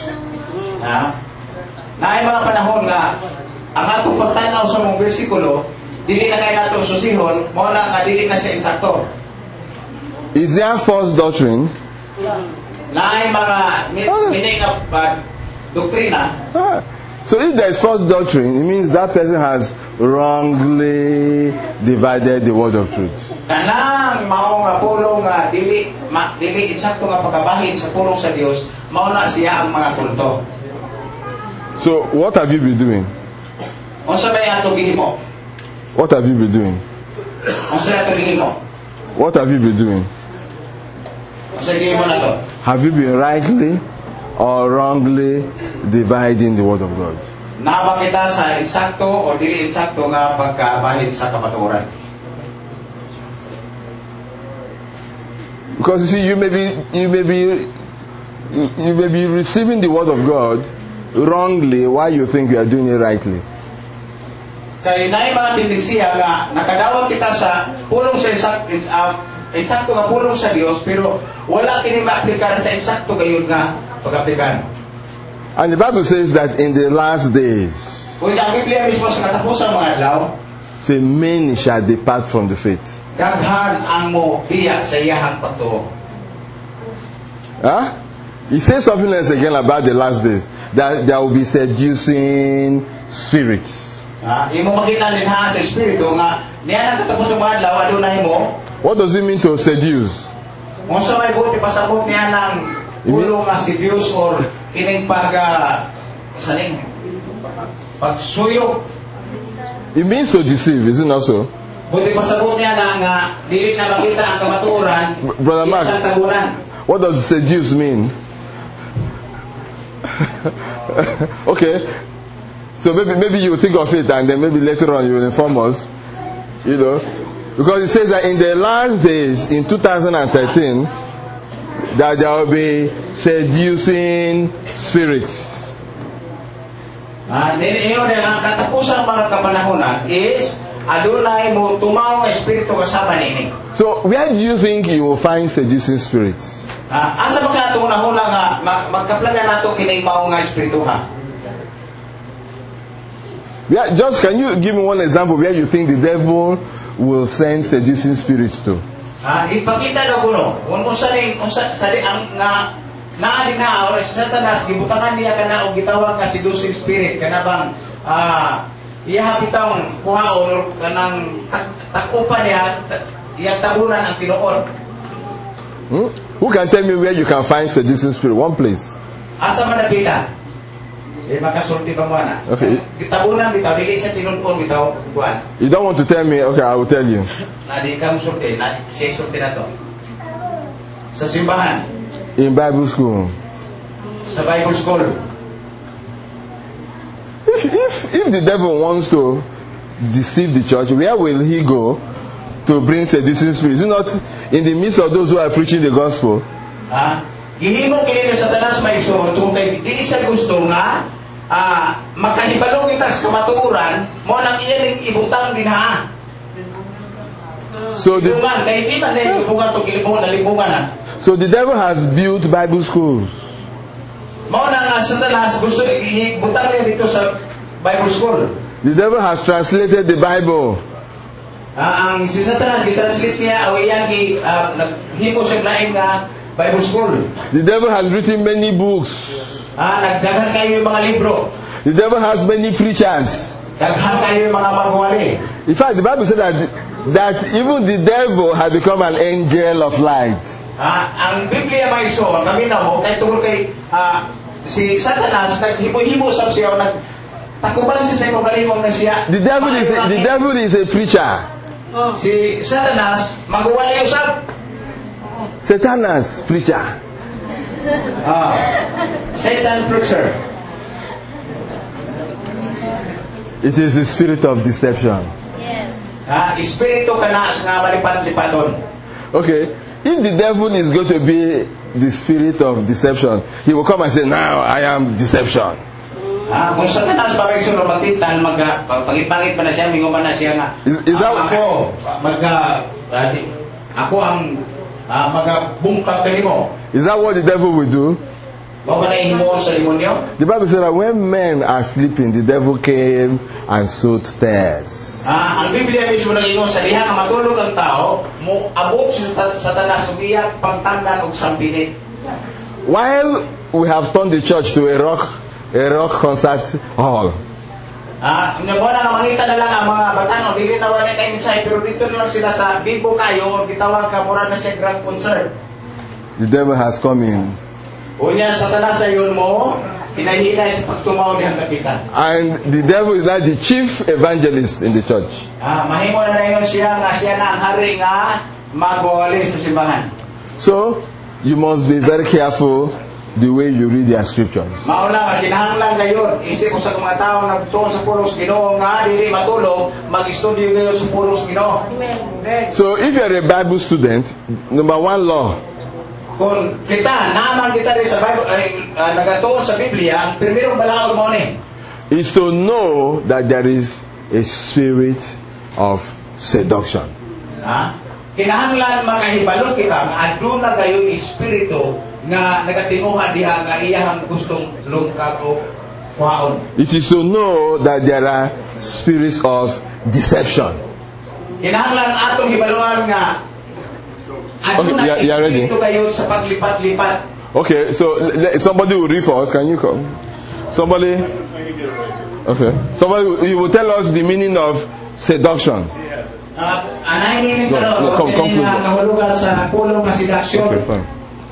Speaker 1: Naay mga panahon nga ang atong pagtanaw sa mga bersikulo dili na kay nato susihon mo na nga dili na siya insakto.
Speaker 2: Is there false doctrine?
Speaker 1: Naay mga meaning of doktrina.
Speaker 2: So if there is false doctrine, it means that person has wrongly divided the word of truth.
Speaker 1: Kanang mao nga pulong nga dili insakto nga pagkabahin sa pulong sa Dios, mao na siya ang mga kulto.
Speaker 2: So what have you been doing?
Speaker 1: Unsa may ato gihimo?
Speaker 2: What have you been doing?
Speaker 1: Unsa ato gihimo?
Speaker 2: What have you been doing?
Speaker 1: Unsa gihimo nato?
Speaker 2: Have you been rightly or wrongly dividing the word of God?
Speaker 1: Na ba kita sa insakto o dili insakto nga pagkabahin sa kamatuoran?
Speaker 2: Because you see, you may be receiving the word of God wrongly while you think you are doing it rightly.
Speaker 1: Kay naay mga tendensiya nga nakadawat kita sa pulong sa insakto nga pulong sa Dios pero wala kini ma-aplikan sa insakto gayon nga pag-aplikan.
Speaker 2: And the Bible says that in the last days,
Speaker 1: Kung ang Biblia mismo sa katapusan mga adlaw,
Speaker 2: say many shall depart from the faith.
Speaker 1: daghan ang mo biya sa iyahang pagtuo.
Speaker 2: He says something else again about the last days, that there will be seducing spirits.
Speaker 1: Imo makita din ha sa espiritu nga niya nang katapos ang mga adlaw adunay mo.
Speaker 2: What does it mean to seduce?
Speaker 1: Unsa may buti pasabot niya ng ulo nga si Dios or kining pagsuyo.
Speaker 2: It means to deceive, is it not so?
Speaker 1: Buti pasabot niya na nga dili na makita ang kamatuoran.
Speaker 2: Brother Mark,
Speaker 1: sa tabunan.
Speaker 2: what does seduce mean? Okay, so maybe you think of it and then maybe later on you will inform us, because it says that in the last days in 2013 that there will be seducing spirits.
Speaker 1: Ang katapusan mga kapanahonan is adunay mo tumaw nga espiritu kasama nini.
Speaker 2: So where do you think you will find seducing spirits?
Speaker 1: Asa ba ka itong unahuna nga magkaplagan nato kining mao nga espiritu ha?
Speaker 2: Yeah, just can you give me one example where you think the devil will send seducing spirits to?
Speaker 1: Ipakita daw kuno. Unsa ang nga naa din na or sa Satanas gibutangan niya kana og gitawag nga seducing spirit kana bang iya hapitang kuhaon or kanang takupan niya iya tabunan ang tinuod.
Speaker 2: Who can tell me where you can find seducing spirit? One place.
Speaker 1: Asa man nakita? Di makasulti pa mo na.
Speaker 2: Okay.
Speaker 1: Gitabunan bitaw dili siya tinuon bitaw kuan.
Speaker 2: You don't want to tell me? Okay, I will tell you.
Speaker 1: Na di ka musulti, na siya sulti na to. Sa simbahan,
Speaker 2: In Bible school.
Speaker 1: sa Bible school.
Speaker 2: If the devil wants to deceive the church, where will he go to bring seducing spirits? Is it not in the midst of those who are preaching the gospel?
Speaker 1: Ha? Gihimo kini sa Satanas may so tungod kay di siya gusto nga makahibalo kita sa kamatuoran mo nang iyaning ibutang dinha.
Speaker 2: So the,
Speaker 1: Libungan kay di man dai libungan to kilibungan na libungan na.
Speaker 2: so the devil has built Bible schools.
Speaker 1: Mao na nga Satanas gusto ibutang niya dito sa Bible school.
Speaker 2: The devil has translated the Bible.
Speaker 1: Ang si Satanas gitranslate niya o iyang naghimo siya lain nga Bible school.
Speaker 2: The devil has written many books.
Speaker 1: Nagdaghan kayo yung mga libro.
Speaker 2: The devil has many preachers.
Speaker 1: Daghan kayo yung mga magwali.
Speaker 2: In fact, the Bible said that even the devil has become an angel of light.
Speaker 1: Ang Biblia may iso, kami na mo, kay tungkol kay si Satanas, naghimo-himo sa siya, nagtakuban siya sa ikagalingong na siya.
Speaker 2: The devil is a preacher.
Speaker 1: Si Satanas, magwali usap.
Speaker 2: Satanas, preacher.
Speaker 1: Satan preacher.
Speaker 2: It is the spirit of deception.
Speaker 3: Yes.
Speaker 1: Espiritu kanas nga malipat-lipaton.
Speaker 2: Okay, if the devil is going to be the spirit of deception, he will come and say, now I am deception.
Speaker 1: Kung Satanas pa may sunod magtitan, pagipangit pa na siya, minguman na siya nga.
Speaker 2: Is that
Speaker 1: ako ang magabungkag kayo mo.
Speaker 2: Is that what the devil will do?
Speaker 1: Mamanahimo sa demonyo.
Speaker 2: The Bible says that when men are sleeping, the devil came and sowed tares.
Speaker 1: Ang Biblia mismo nag-ingon sa diha nga matulog ang tao, mo abot si Satanas ug iya pangtangdan og sampinit.
Speaker 2: While we have turned the church to a rock concert hall.
Speaker 1: Nagwala nga mangita na lang ang mga batanon, dili na wala kay mensahe, pero dito na lang sila sa Bibo kayo, gitawag ka mura na siya grand concert.
Speaker 2: The devil has come in.
Speaker 1: Unya Satanas na yun mo, hinahinay sa pagtumaw niyang kapitan.
Speaker 2: And the devil is like the chief evangelist in the church.
Speaker 1: Mahimo na yun siya na ang hari nga magwali sa simbahan.
Speaker 2: So, you must be very careful the way you read their scriptures.
Speaker 1: Mauna nga, kinahanglan ngayon, isip ko sa mga tao nagtuon sa pulos Ginoo nga, dili matulog, mag-studio ngayon sa pulos Ginoo.
Speaker 3: Amen.
Speaker 2: So, if you're a Bible student, number one law,
Speaker 1: Kung kita, naman kita rin sa Bible, nagatuon sa Biblia, ang primerong balaod mo ni.
Speaker 2: is to know that there is a spirit of seduction.
Speaker 1: Kinahanglan makahibalo kita, aduna kayo espiritu nga nagatinguhan diha nga iyahang gustong lungkag o kwaon.
Speaker 2: It is to know that there are spirits of deception.
Speaker 1: Kinahanglan atong hibaluan nga aduna
Speaker 2: Okay, you are ready?
Speaker 1: espiritu kayo sa paglipat-lipat.
Speaker 2: Okay, so somebody will read for us. Can you come? Somebody? Okay. Somebody, you will tell us the meaning of seduction.
Speaker 1: Anay nini
Speaker 2: No, come close.
Speaker 1: kahulugan sa pulong nga seduction.
Speaker 2: Okay, fine.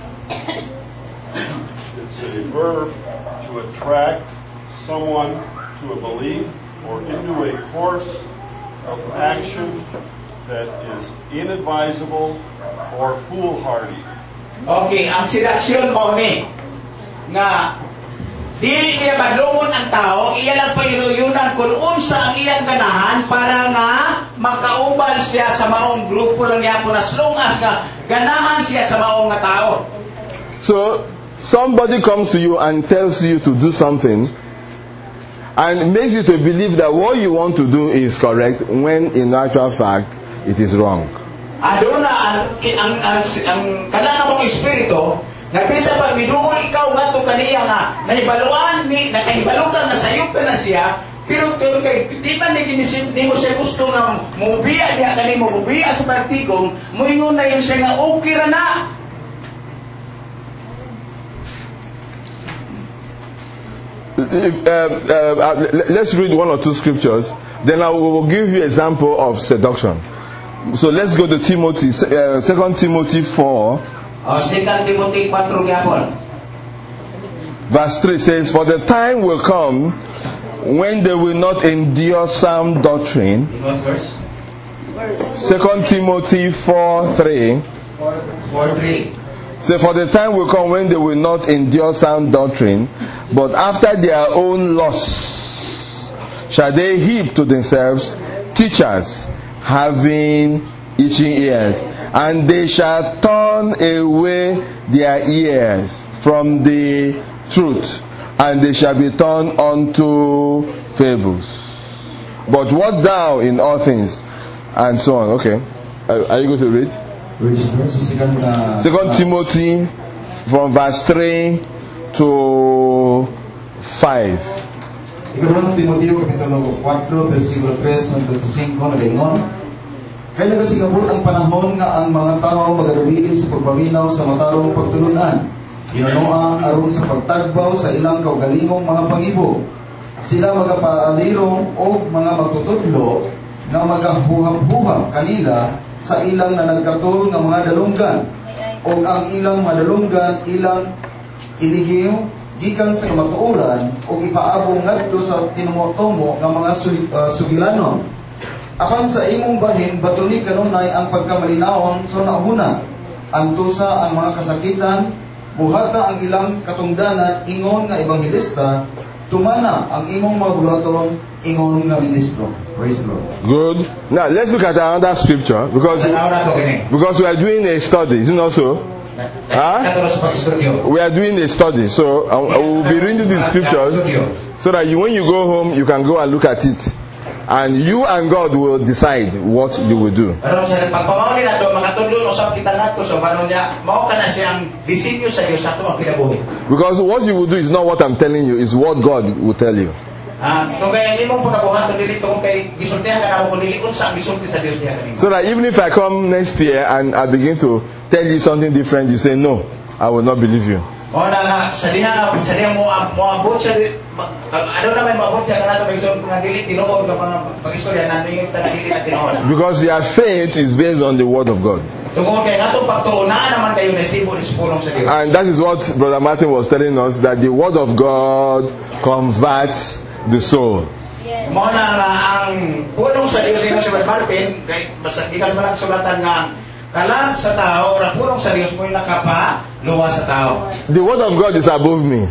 Speaker 5: It's a verb to attract someone to a belief or into a course of action that is inadvisable or foolhardy.
Speaker 1: Okay, ang seduction mo ni nga dili niya madlungon ang tao, iya lang pailuyunan kung unsa ang iyang ganahan para nga makaubal siya sa maong grupo lang niya po as long as nga ganahan siya sa maong nga tao.
Speaker 2: So, somebody comes to you and tells you to do something and makes you to believe that what you want to do is correct when in actual fact it is wrong.
Speaker 1: Aduna ang kanang mong espiritu nagpisa pa miduol ikaw ngadto kaniya nga nahibaluan ni nakahibalo ka nga sayop ka na siya pero tungod kay di man ni mo siya gusto nga mubiya diha kanimo mubiya sa praktikong moingon na yun siya nga okay ra na.
Speaker 2: Let's read one or two scriptures, then I will give you example of seduction. So let's go to Timothy, 2 Timothy 4.
Speaker 1: 2 Timothy 4 gyapon.
Speaker 2: Verse 3 says, "For the time will come when they will not endure sound doctrine."
Speaker 1: In what verse?
Speaker 2: 2 Timothy 4:3.
Speaker 1: 4:3.
Speaker 2: Say, "For the time will come when they will not endure sound doctrine, but after their own lusts shall they heap to themselves teachers having itching ears, and they shall turn away their ears from the truth, and they shall be turned unto fables. But what thou in all things," and so on. Okay, are you going to read? Second Timothy from verse 3 to 5.
Speaker 4: Ikaduhang Timoteo Kapitulo 4 versikulo 3 hanggang sa 5 nagaingon, "Kay nagasingabot ang panahon nga ang mga tao magadumiin sa pagpaminaw sa matarong pagtulunan, hinunoa aron sa pagtagbaw sa ilang kaugalingong mga pangibo. Sila magapaaliro o mga magtutudlo nga magahuhab-huhab kanila sa ilang nanagkatol nga mga dalunggan, o ang ilang madalunggan ilang iligyo gikan sa kamatuoran o ipaabong ngadto sa tinumotomo nga mga sugilanon. Apan sa imong bahin batuli kanunay ang pagkamalinawon sa nauna, antusa ang mga kasakitan, buhata ang ilang katungdanan ingon nga ebanghelista, tumana ang imong mga bulaton ingon nga ministro." Praise the Lord.
Speaker 2: Good. Now let's look at another scripture because we are doing a study, isn't it so? We are doing a study, so I will be reading these scriptures so that when you go home you can go and look at it, and you and God will decide what you will do. Because what you will do is not what I'm telling you, is what God will tell you. So that even if I come next year and I begin to tell you something different, you say, "No, I will not believe you." Because your faith is based on the word of God. And that is what Brother Martin was telling us, that the word of God converts the soul. The word of God is above me.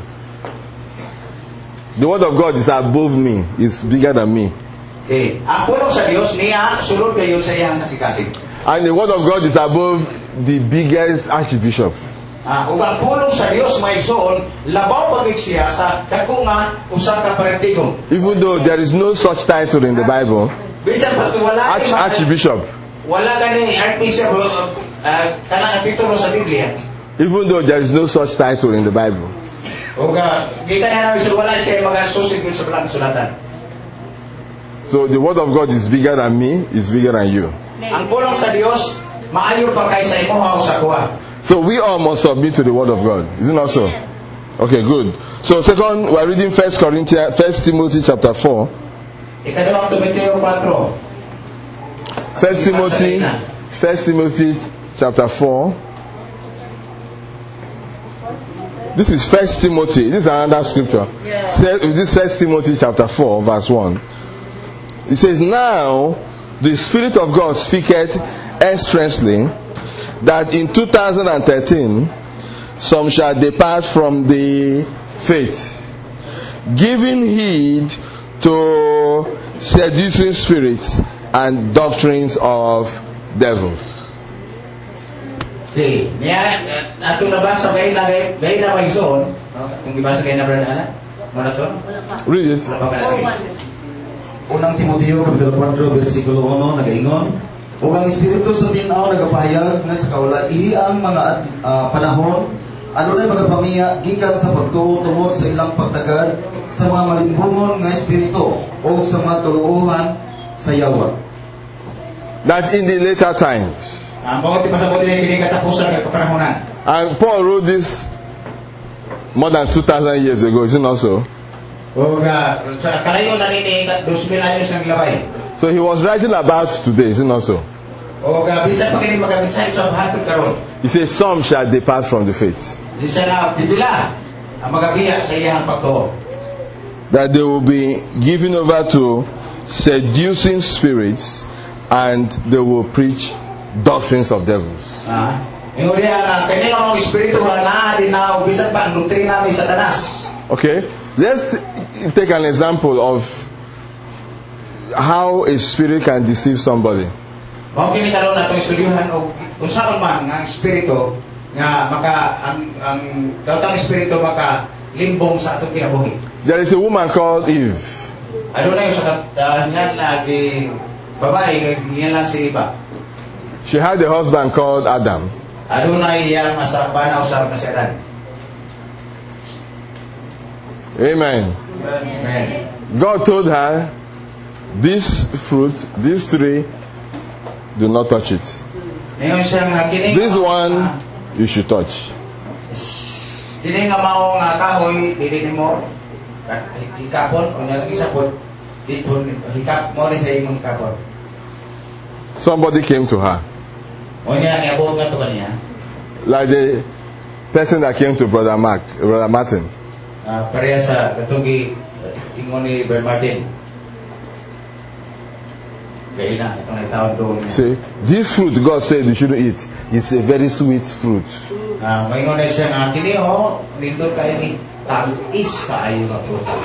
Speaker 2: The word of God is above me. It's bigger than me. And the word of God is above the biggest archbishop. Even though there is no such title in the Bible, archbishop. Even though there is no such title in the Bible. So the word of God is bigger than me, is bigger than you. So we all must submit to the word of God. Isn't that so? Okay, good. So second, we are reading 1 Timothy chapter 4. 1 Timothy chapter 4. This is 1 Timothy. This is another scripture. This is 1 Timothy chapter 4 verse 1. It says, "Now the Spirit of God speaketh expressly that in 2013 some shall depart from the faith, giving heed to seducing spirits and doctrines of devils."
Speaker 1: Okay. Atong nabasa kayo na maigsoon. Kung ibasa kayo na brother Ana, to?
Speaker 2: Read it.
Speaker 4: Unang Timoteo Kapitulo 4 versikulo 1 nagaingon, "Ug ang Espiritu sa tin-aw nagapahayag nga sa kaulaihi ang mga panahon adunay magapamiya gikan sa pagtuo tungod sa ilang pagtagad sa mga malimbungon nga espiritu o sa mga tuluohan sa yawa."
Speaker 2: That in the later times.
Speaker 1: And
Speaker 2: Paul wrote this more than 2,000 years ago, isn't it so? So he was writing about today, isn't it so? He says, "Some shall depart from the faith."
Speaker 1: ang magabiya sa iyang pagtuo.
Speaker 2: That they will be given over to seducing spirits and they will preach doctrines of devils.
Speaker 1: Yung diya kanila mga espiritu na dinaw bisan pa ang doktrina ni Satanas.
Speaker 2: Okay, let's take an example of how a spirit can deceive somebody.
Speaker 1: Mao kini karon natong estudyuhan og unsa man nga espiritu nga maka ang daotang espiritu maka limbong sa atong kinabuhi.
Speaker 2: There is a woman called Eve.
Speaker 1: Adunay sa niyan lagi babae niyan lang si Eva.
Speaker 2: She had a husband called Adam.
Speaker 1: Adunay iyang asaban o sarap na si Adan.
Speaker 2: Amen.
Speaker 1: Amen.
Speaker 2: God told her, this fruit, this tree, do not touch it.
Speaker 1: Ngayon siya nga kining
Speaker 2: This one, you should touch.
Speaker 1: dili nga mao nga kahoy dili nimo hikapon o nga isapon dito hikap mo rin sa imong hikapon.
Speaker 2: Somebody came to her.
Speaker 1: O niya niabot nga to kaniya.
Speaker 2: Like the person that came to Brother Martin.
Speaker 1: Pareha sa katugi ingon ni Brother Martin. Kaya na itong nagtawag doon.
Speaker 2: See, this fruit God said you shouldn't eat. It's a very sweet fruit.
Speaker 1: Maingon na siya nga kini ho nindot kayo ni tamis kaayo nga prutas.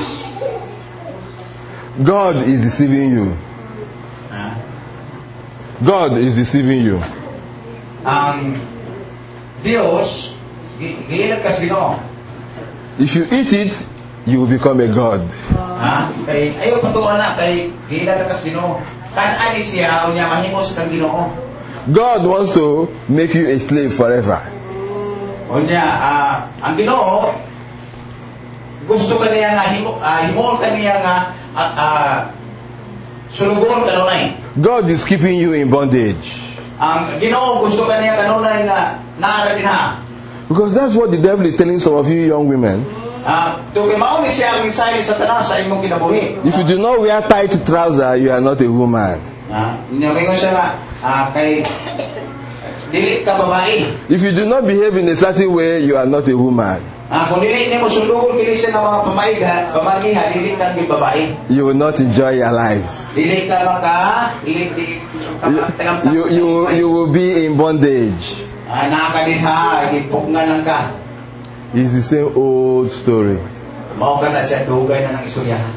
Speaker 2: God is deceiving you. God is deceiving you.
Speaker 1: Ang Dios giilag kas Ginoo.
Speaker 2: If you eat it, you will become a God.
Speaker 1: Kay ayo patuon na kay giilag kas Ginoo. Kan ani siya unya mahimos kang Ginoo.
Speaker 2: God wants to make you a slave forever.
Speaker 1: Unya ang Ginoo gusto kaniya nga himol kaniya nga sulugon kanunay.
Speaker 2: God is keeping you in bondage.
Speaker 1: Ang Ginoo gusto kaniya kanunay nga naara dinha.
Speaker 2: Because that's what the devil is telling some of you young women.
Speaker 1: Kay mao ni siya ang mensahe sa Satanas sa imong kinabuhi.
Speaker 2: If you do not wear tight trousers, you are not a woman.
Speaker 1: Ninyo siya nga kay dili ka babae.
Speaker 2: If you do not behave in a certain way, you are not a woman.
Speaker 1: Kung dili nimo sundugon kini sa mga pamagiha, dili ka gi babae.
Speaker 2: You will not enjoy your life.
Speaker 1: Dili ka
Speaker 2: You will be in bondage.
Speaker 1: Nakakadinha, gipugnan lang ka.
Speaker 2: It's the same old story.
Speaker 1: Mao ka na siya dugay na ng istoryahan.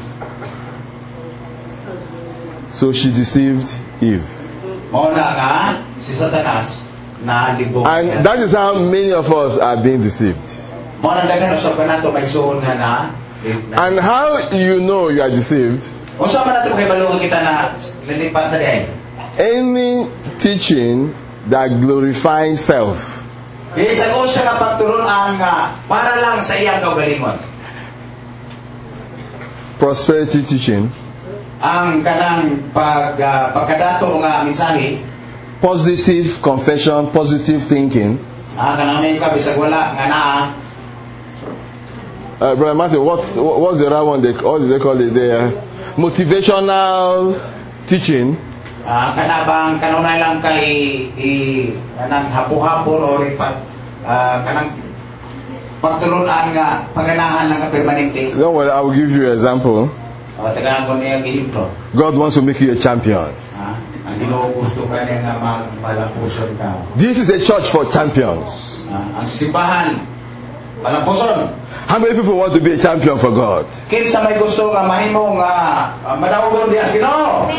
Speaker 2: So she deceived Eve.
Speaker 1: Mao na nga si Satanas na libong.
Speaker 2: And that is how many of us are being deceived.
Speaker 1: Mao na dagan sa kanato may suon nga na.
Speaker 2: And how you know you are deceived?
Speaker 1: Unsa man nato kay balungan kita na lilipat na diay?
Speaker 2: Any teaching that glorifies self.
Speaker 1: Isa ko siya nga pagturunan nga para lang sa iyang kaugalingon.
Speaker 2: Prosperity teaching.
Speaker 1: Ang kanang pagkadato nga mensahe.
Speaker 2: Positive confession, positive thinking.
Speaker 1: Kanang may ka bisag wala nga naa.
Speaker 2: Brother Martin, what's the other one? What do they call it? Motivational teaching.
Speaker 1: Kanabang kanunay lang kay kanang hapo-hapon o kanang pagtulunan nga paganahan ng permanente.
Speaker 2: Don't worry, I will give you an example.
Speaker 1: Tagaan ko niya gihimpo.
Speaker 2: God wants to make you a champion.
Speaker 1: Ang Ginoo gusto ka niya nga malapuson ka.
Speaker 2: This is a church for champions.
Speaker 1: Ang simbahan malapuson.
Speaker 2: How many people want to be a champion for God?
Speaker 1: Kinsa may gusto nga mahimo nga madawgon diha sa Ginoo?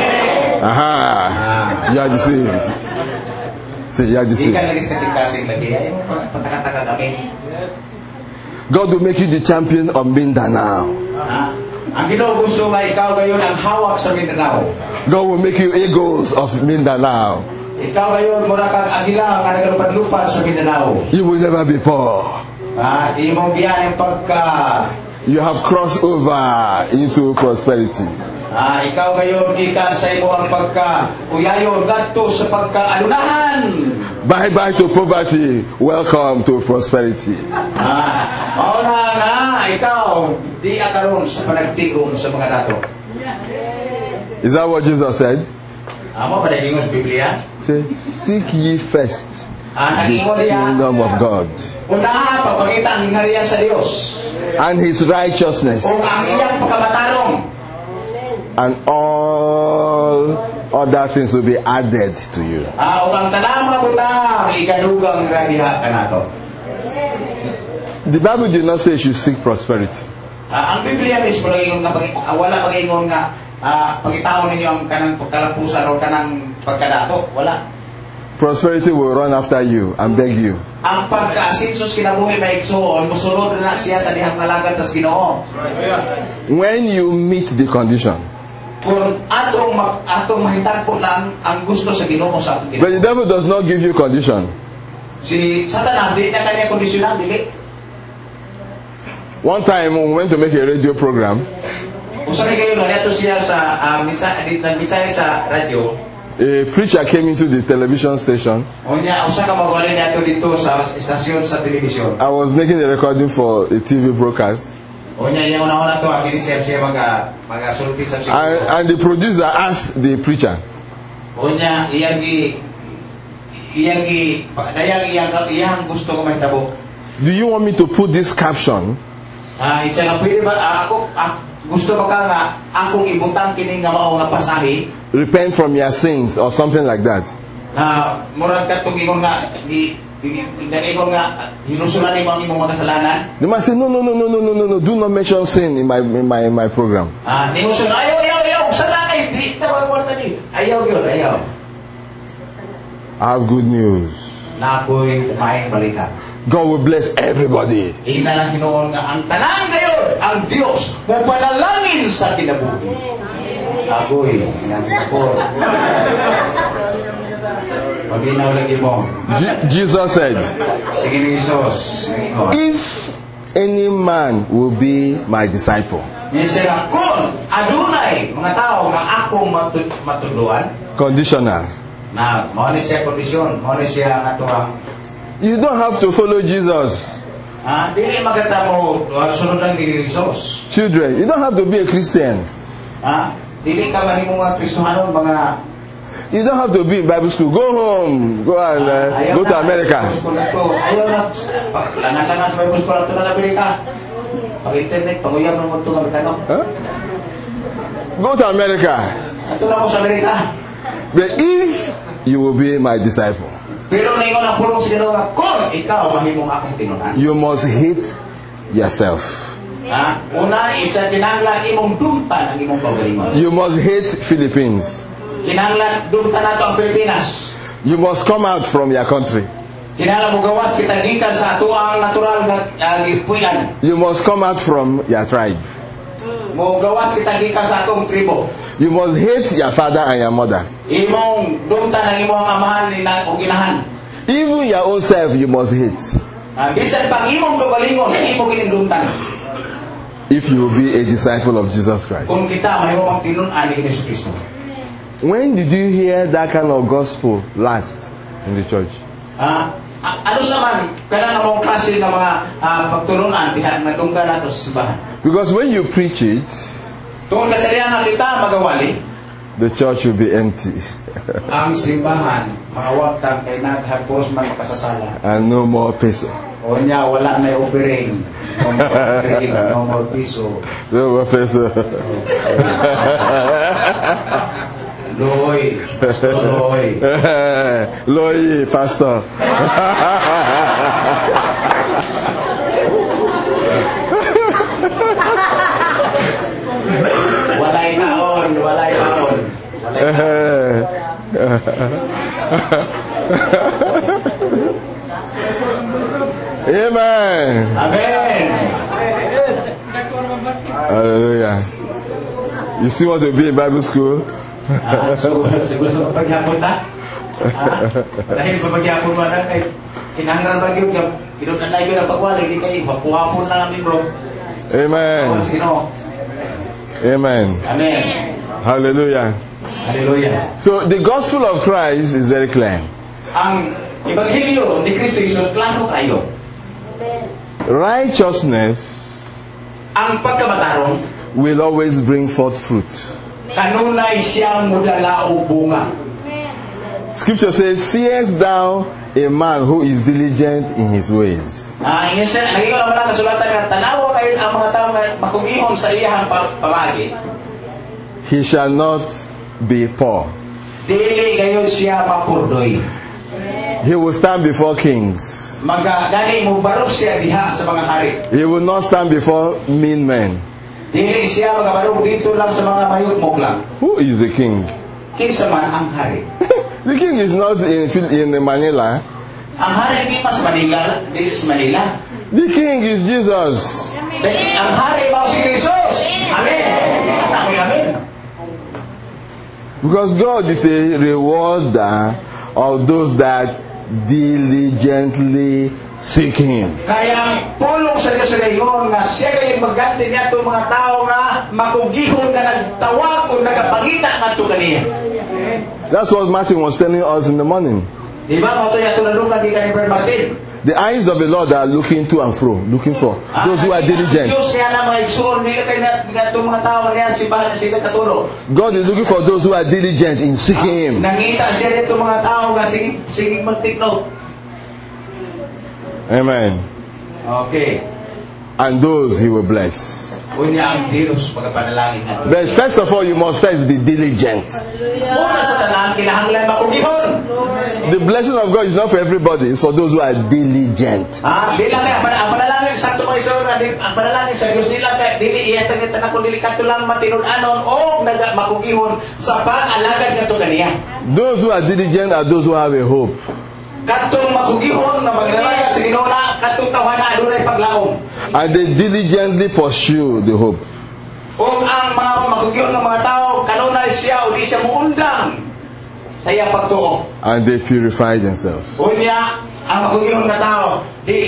Speaker 2: Aha. You are deceived. See, you are deceived.
Speaker 1: Ikan lagi kasing-kasing lagi. Ay mo pataka-taka kami.
Speaker 2: God will make you the champion of Mindanao.
Speaker 1: Ang Ginoo gusto nga ikaw gayon ang hawak sa Mindanao.
Speaker 2: God will make you eagles of Mindanao.
Speaker 1: Ikaw gayon mura kang agila nga nagalupad-lupad sa Mindanao.
Speaker 2: You will never be poor.
Speaker 1: Imong biyayang pagka
Speaker 2: you have crossed over into prosperity.
Speaker 1: Ikaw gayon ikan sa imo ang pagka uyayon ngadto sa pagkaalunahan.
Speaker 2: Bye bye to poverty, welcome to prosperity.
Speaker 1: Mao na nga ikaw di akaron sa panagtigom sa mga dato.
Speaker 2: Is that what Jesus said?
Speaker 1: Amo pa dahil sa Biblia?
Speaker 2: Say, seek ye first the
Speaker 1: Nagingon niya.
Speaker 2: kingdom of God
Speaker 1: Una, papakita ang ingariyan sa Dios.
Speaker 2: and His righteousness,
Speaker 1: O ang iyang pagkamatarong.
Speaker 2: and all other things will be added to you.
Speaker 1: O ang tanang mga butang, ikadugang radiha ka nato.
Speaker 2: The Bible did not say you should seek prosperity.
Speaker 1: Ang Biblia mismo yung wala pag-ingon nga pagitaon ninyo ang kanang pagkalampusan o kanang pagkadato. Wala.
Speaker 2: Prosperity will run after you and beg you.
Speaker 1: Ang pagka-asinsos kinabuhi maigsoon, musunod na siya sa dihang nalagat tas Ginoo.
Speaker 2: When you meet the condition.
Speaker 1: Kung atong mahitagpo lang ang gusto sa Ginoo sa ating
Speaker 2: But the devil does not give you condition.
Speaker 1: Si Satanas, di na kanya kondisyonan, dili.
Speaker 2: One time we went to make a radio program.
Speaker 1: Usa kayo na dito siya sa mensahe sa radyo.
Speaker 2: A preacher came into the television station.
Speaker 1: Unya usa ka magwali nato dito sa istasyon sa telebisyon.
Speaker 2: I was making a recording for a TV broadcast.
Speaker 1: Unya yung una to ang siya sulti sa siya.
Speaker 2: And the producer asked the preacher,
Speaker 1: Unya iyang gusto ko mahitabo.
Speaker 2: do you want me to put this caption
Speaker 1: Isa nga pwede ba gusto ba ka nga akong ibutang kining nga mao nga pasahi?
Speaker 2: repent from your sins or something like that?
Speaker 1: Murag ka ingon nga ingon nga hinusulan nimo ang imong mga kasalanan.
Speaker 2: The man said, no, do not mention sin in my program.
Speaker 1: Hinusulan ayaw salanan di tawag mo tani. Ayaw.
Speaker 2: I have good news.
Speaker 1: Na ako'y maayong balita.
Speaker 2: God will bless everybody.
Speaker 1: Ina lang hinoon nga ang tanan gayon ang Dios mo panalangin sa kinabuhi. Agoy, ako. Paginaw lagi mo.
Speaker 2: Jesus said,
Speaker 1: Sige ni Jesus.
Speaker 2: if any man will be my disciple,
Speaker 1: Minsan kung adunay mga tao nga akong matuluan,
Speaker 2: conditional.
Speaker 1: na mao ni siya kondisyon, mao ni siya nga tuwang
Speaker 2: You don't have to follow Jesus.
Speaker 1: dili magata mo sunod lang ni Jesus.
Speaker 2: Children, you don't have to be a Christian.
Speaker 1: Dili ka mahimo nga Kristohanon mga
Speaker 2: You don't have to be in Bible school. Go home. Go and go to America.
Speaker 1: Ayaw na. Langan-langan sa Bible school ato na Amerika. Pag-internet, pag-uyab ng mga itong Amerikano.
Speaker 2: Huh? Go to America.
Speaker 1: Ato na mo sa Amerika.
Speaker 2: But if you will be my disciple,
Speaker 1: Pero na ikaw na pulong sa Ginoo nga kung ikaw mahimong akong tinunan.
Speaker 2: you must hate yourself.
Speaker 1: Una, isa kinahanglan imong dumtan ang imong pagalingon.
Speaker 2: You must hate Philippines.
Speaker 1: Kinahanglan dumtan nato ang Pilipinas.
Speaker 2: You must come out from your country.
Speaker 1: Kinahanglan mo gawas kita gikan sa ato ang natural nga gipuyan.
Speaker 2: You must come out from your tribe.
Speaker 1: Mo gawas kita gikan sa atong tribo.
Speaker 2: You must hate your father and your mother.
Speaker 1: Imong dumtan ang imong amahan ni o ginahan.
Speaker 2: Even your own self you must hate.
Speaker 1: Bisan pang imong kagalingon, imong ginindumtan.
Speaker 2: If you will be a disciple of Jesus Christ.
Speaker 1: Kung kita mahimong magtinunan ni Jesu Kristo.
Speaker 2: When did you hear that kind of gospel last in the church?
Speaker 1: Ano naman, kailangan mong klase ng mga pagturunan diha nga dungga nato sa simbahan.
Speaker 2: Because when you preach it,
Speaker 1: Kung kasarihan na kita magawali,
Speaker 2: the church will be empty.
Speaker 1: ang simbahan, mga wagtang kay naghagpuros man makasasala.
Speaker 2: And no more peso.
Speaker 1: O niya, wala may offering. No more piso.
Speaker 2: No more peso.
Speaker 1: Loy. Loy.
Speaker 2: Loy, pastor.
Speaker 1: Walay taon.
Speaker 2: Amen.
Speaker 1: Amen.
Speaker 2: Hallelujah. You still want to be in Bible school?
Speaker 1: Siguro pagyapon na. Dahil pagyapon mo na kay kinahanglan ba gyud ka kinunan na gyud ang pagwali di kay hapuhapon na namin bro.
Speaker 2: Amen. Amen.
Speaker 1: Amen.
Speaker 2: Hallelujah.
Speaker 1: Hallelujah.
Speaker 2: So the gospel of Christ is very clear.
Speaker 1: Ang ebanghelyo ni Kristo Jesus klaro kayo.
Speaker 2: Righteousness
Speaker 1: Ang pagkamatarong
Speaker 2: will always bring forth fruit.
Speaker 1: kanunay siyang mudala o bunga.
Speaker 2: Scripture says, seest thou a man who is diligent in his ways.
Speaker 1: Ingon siya, nagingon naman ang kasulatan nga tanawa kayo ang mga tao nga makugihon sa iyang pamagi.
Speaker 2: He shall not be poor.
Speaker 1: Dili gayon siya mapurdoy.
Speaker 2: He will stand before kings.
Speaker 1: Magagani mo barog siya diha sa mga hari.
Speaker 2: He will not stand before mean men.
Speaker 1: Dili siya magabarog dito lang sa mga mayugmok lang.
Speaker 2: Who is the king?
Speaker 1: Kinsa man ang hari.
Speaker 2: The king is not in Manila.
Speaker 1: Ang hari di pa sa Manila, dili sa Manila.
Speaker 2: The king is Jesus.
Speaker 1: Ang hari mao si Jesus. Amen. Amen.
Speaker 2: Because God is the rewarder of those that diligently seek Him.
Speaker 1: Kaya pulong sa Diyos sa gayon nga siya kayo magganti niya itong mga tao nga makugihon na nagtawag o nagapangita nga ito kaniya.
Speaker 2: That's what Martin was telling us in the morning.
Speaker 1: Diba? Mato yung tunadungan di kanil Brother Martin.
Speaker 2: The eyes of the Lord are looking to and fro, looking for those who are diligent.
Speaker 1: Diyos niya na mga igsoon, nila kayo na itong mga tao nga simbahan na sila katulong.
Speaker 2: God is looking for those who are diligent in seeking Him.
Speaker 1: Nangita siya dito mga tao nga sige magtikno.
Speaker 2: Amen.
Speaker 1: Okay.
Speaker 2: And those He will bless.
Speaker 1: Unya ang Diyos pagkapanalangin natin.
Speaker 2: But first of all, you must first be diligent.
Speaker 1: Muna sa tanan, kinahanglan makugihon.
Speaker 2: The blessing of God is not for everybody, it's for those who are diligent.
Speaker 1: Di lang ang panalangin sa ito mga isura, ang panalangin sa Diyos, dili iyatang ito na kung delikato lang matinudanon o makugihon sa pag-alagad nga ito ganiya.
Speaker 2: Those who are diligent are those who have a hope.
Speaker 1: Katong makugihon na magnalagad sa Ginoo na katong tawhana adunay paglaom.
Speaker 2: And they diligently pursue the hope.
Speaker 1: Kung ang mga makugihon ng mga tao kanunay siya o di siya muundang sa iyang pagtuo.
Speaker 2: And they purify themselves.
Speaker 1: Unya ang makugihon nga tao dili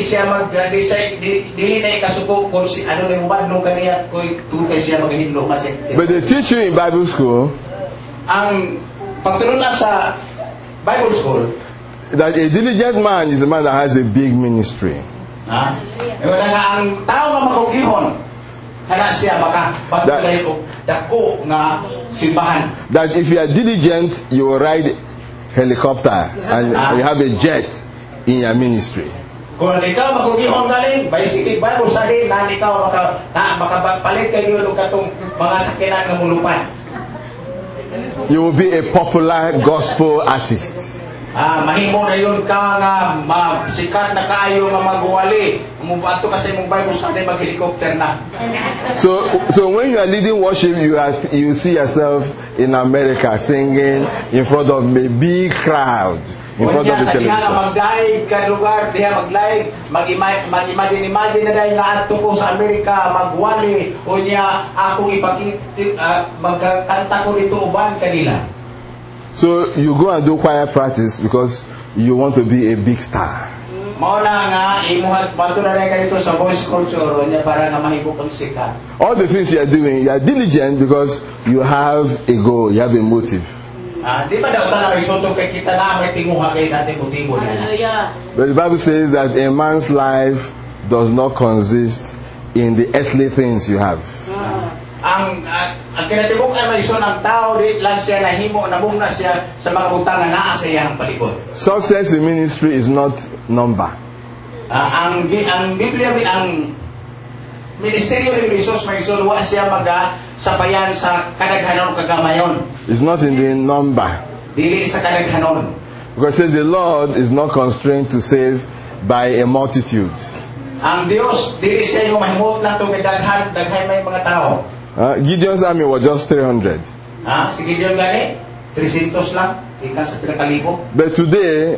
Speaker 1: na ikasuko kung si ano ni mubadlong kaniya kung kay siya magahindlo nga siya.
Speaker 2: But they teach you in Bible school
Speaker 1: Ang pagtulungan sa Bible school
Speaker 2: that a diligent man is a man that has a big ministry.
Speaker 1: Wala nga ang tao nga makugihon kana siya baka pagtulay og dako nga simbahan.
Speaker 2: That if you are diligent, you will ride helicopter and you have a jet in your ministry.
Speaker 1: Kung ikaw makugihon galing bicycle Bible study na ikaw makapalit kayo og katong mga sakyanan nga mulupan.
Speaker 2: You will be a popular gospel artist.
Speaker 1: Mahimo na yun ka nga sikat na kaayo nga magwali. Ato kasi mong Bible study mag-helicopter na.
Speaker 2: So when you are leading worship, you see yourself in America singing in front of a big crowd, in front of the television.
Speaker 1: Mag-live ka lugar, diha mag-live, mag-imagine na dahil nga ato ko sa Amerika, magwali, o niya akong magkanta ko dito uban kanila.
Speaker 2: So you go and do choir practice because you want to be a big star.
Speaker 1: Mauna nga imuhat patunay ka dito sa voice culture niya para nga mahibok ang sikat.
Speaker 2: All the things you are doing, you are diligent because you have a goal, you have a motive.
Speaker 1: Di ba daw tayo isoto kay kita na may tinguha kay natin motibo niya.
Speaker 2: But the Bible says that a man's life does not consist in the earthly things you have.
Speaker 1: Ang kinatibukan may iso ng tao di lang siya nahimo namuna siya sa mga butangan naa sa iyang palibot.
Speaker 2: Success in ministry is not number.
Speaker 1: Ang Biblia ang ministeryo ni Jesus may iso wa siya sapayan sa kadaghanon kagamayon.
Speaker 2: It's not in the number.
Speaker 1: Dili sa kadaghanon.
Speaker 2: Because it says the Lord is not constrained to save by a multitude.
Speaker 1: Ang Dios dili siya yung mahimot lang tong daghan may mga tao.
Speaker 2: Gideon's army was just 300.
Speaker 1: Si Gideon gani 300 lang, ika sa pinakalibo.
Speaker 2: But today,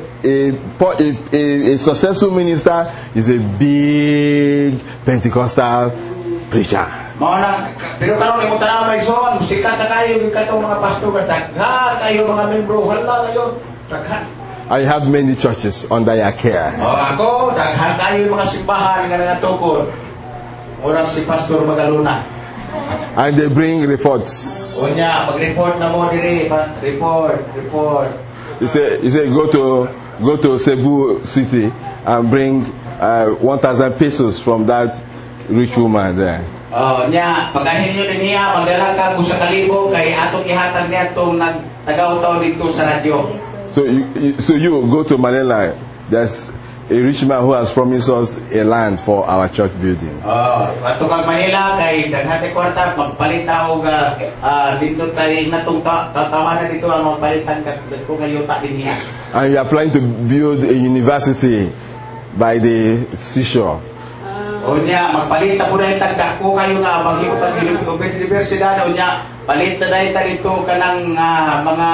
Speaker 2: a successful minister is a big Pentecostal preacher.
Speaker 1: Pero karon imo tanaw may son, sikat na kayo katong mga pastor daghan kayo mga membro hala kayo daghan.
Speaker 2: I have many churches under your care.
Speaker 1: Ako daghan kayo mga simbahan nga nangatukod. Orang si Pastor Magaluna.
Speaker 2: And they bring reports.
Speaker 1: Onya, mag-report na mo dire, report.
Speaker 2: You say go to Cebu City and bring 1,000 pesos from that rich woman there.
Speaker 1: Nya, pagahin nyo din niya, magdala ka kung sa kalibo kay atong ihatag niya itong nag-tagaw-taw dito sa radyo.
Speaker 2: So you go to Manila, there's a rich man who has promised us a land for our church building.
Speaker 1: Ato kag Manila kay daghate kwarta magpalit ta og dito tay natong tatawanan dito ang magpalitan ko ngayon ta din niya.
Speaker 2: And you are planning to build a university by the seashore.
Speaker 1: Unya magpalit ta pud tag dako kayo nga maghiutang universidad unya palit na dai ta dito kanang mga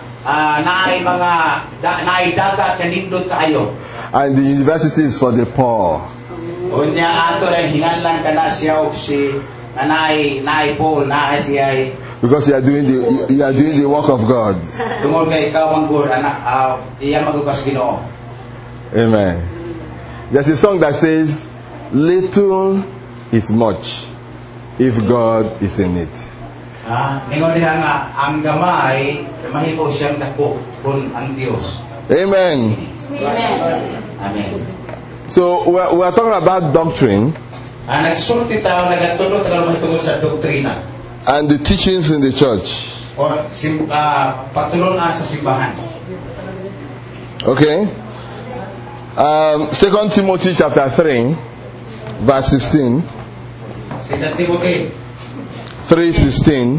Speaker 1: naay dagat kanindot kaayo.
Speaker 2: And the university is for the poor.
Speaker 1: Unya ato ray hinganlan kana siya og si naay Paul naay siya
Speaker 2: Because you are doing the work of God.
Speaker 1: tungod kay ikaw manggod anak iya magugas Ginoo.
Speaker 2: Amen. There's a song that says, little is much if God is in it.
Speaker 1: Ingon diha nga ang gamay mahimo siyang dako kun ang Dios.
Speaker 2: Amen.
Speaker 1: Amen.
Speaker 2: So we are talking about doctrine
Speaker 1: Nagsulti tayo nagatulog tayo mahitungod sa doktrina
Speaker 2: and the teachings in the church.
Speaker 1: o patulunan sa simbahan.
Speaker 2: Okay. 2 Timothy chapter 3 verse 16.
Speaker 1: Sina Timothy
Speaker 2: 3:16.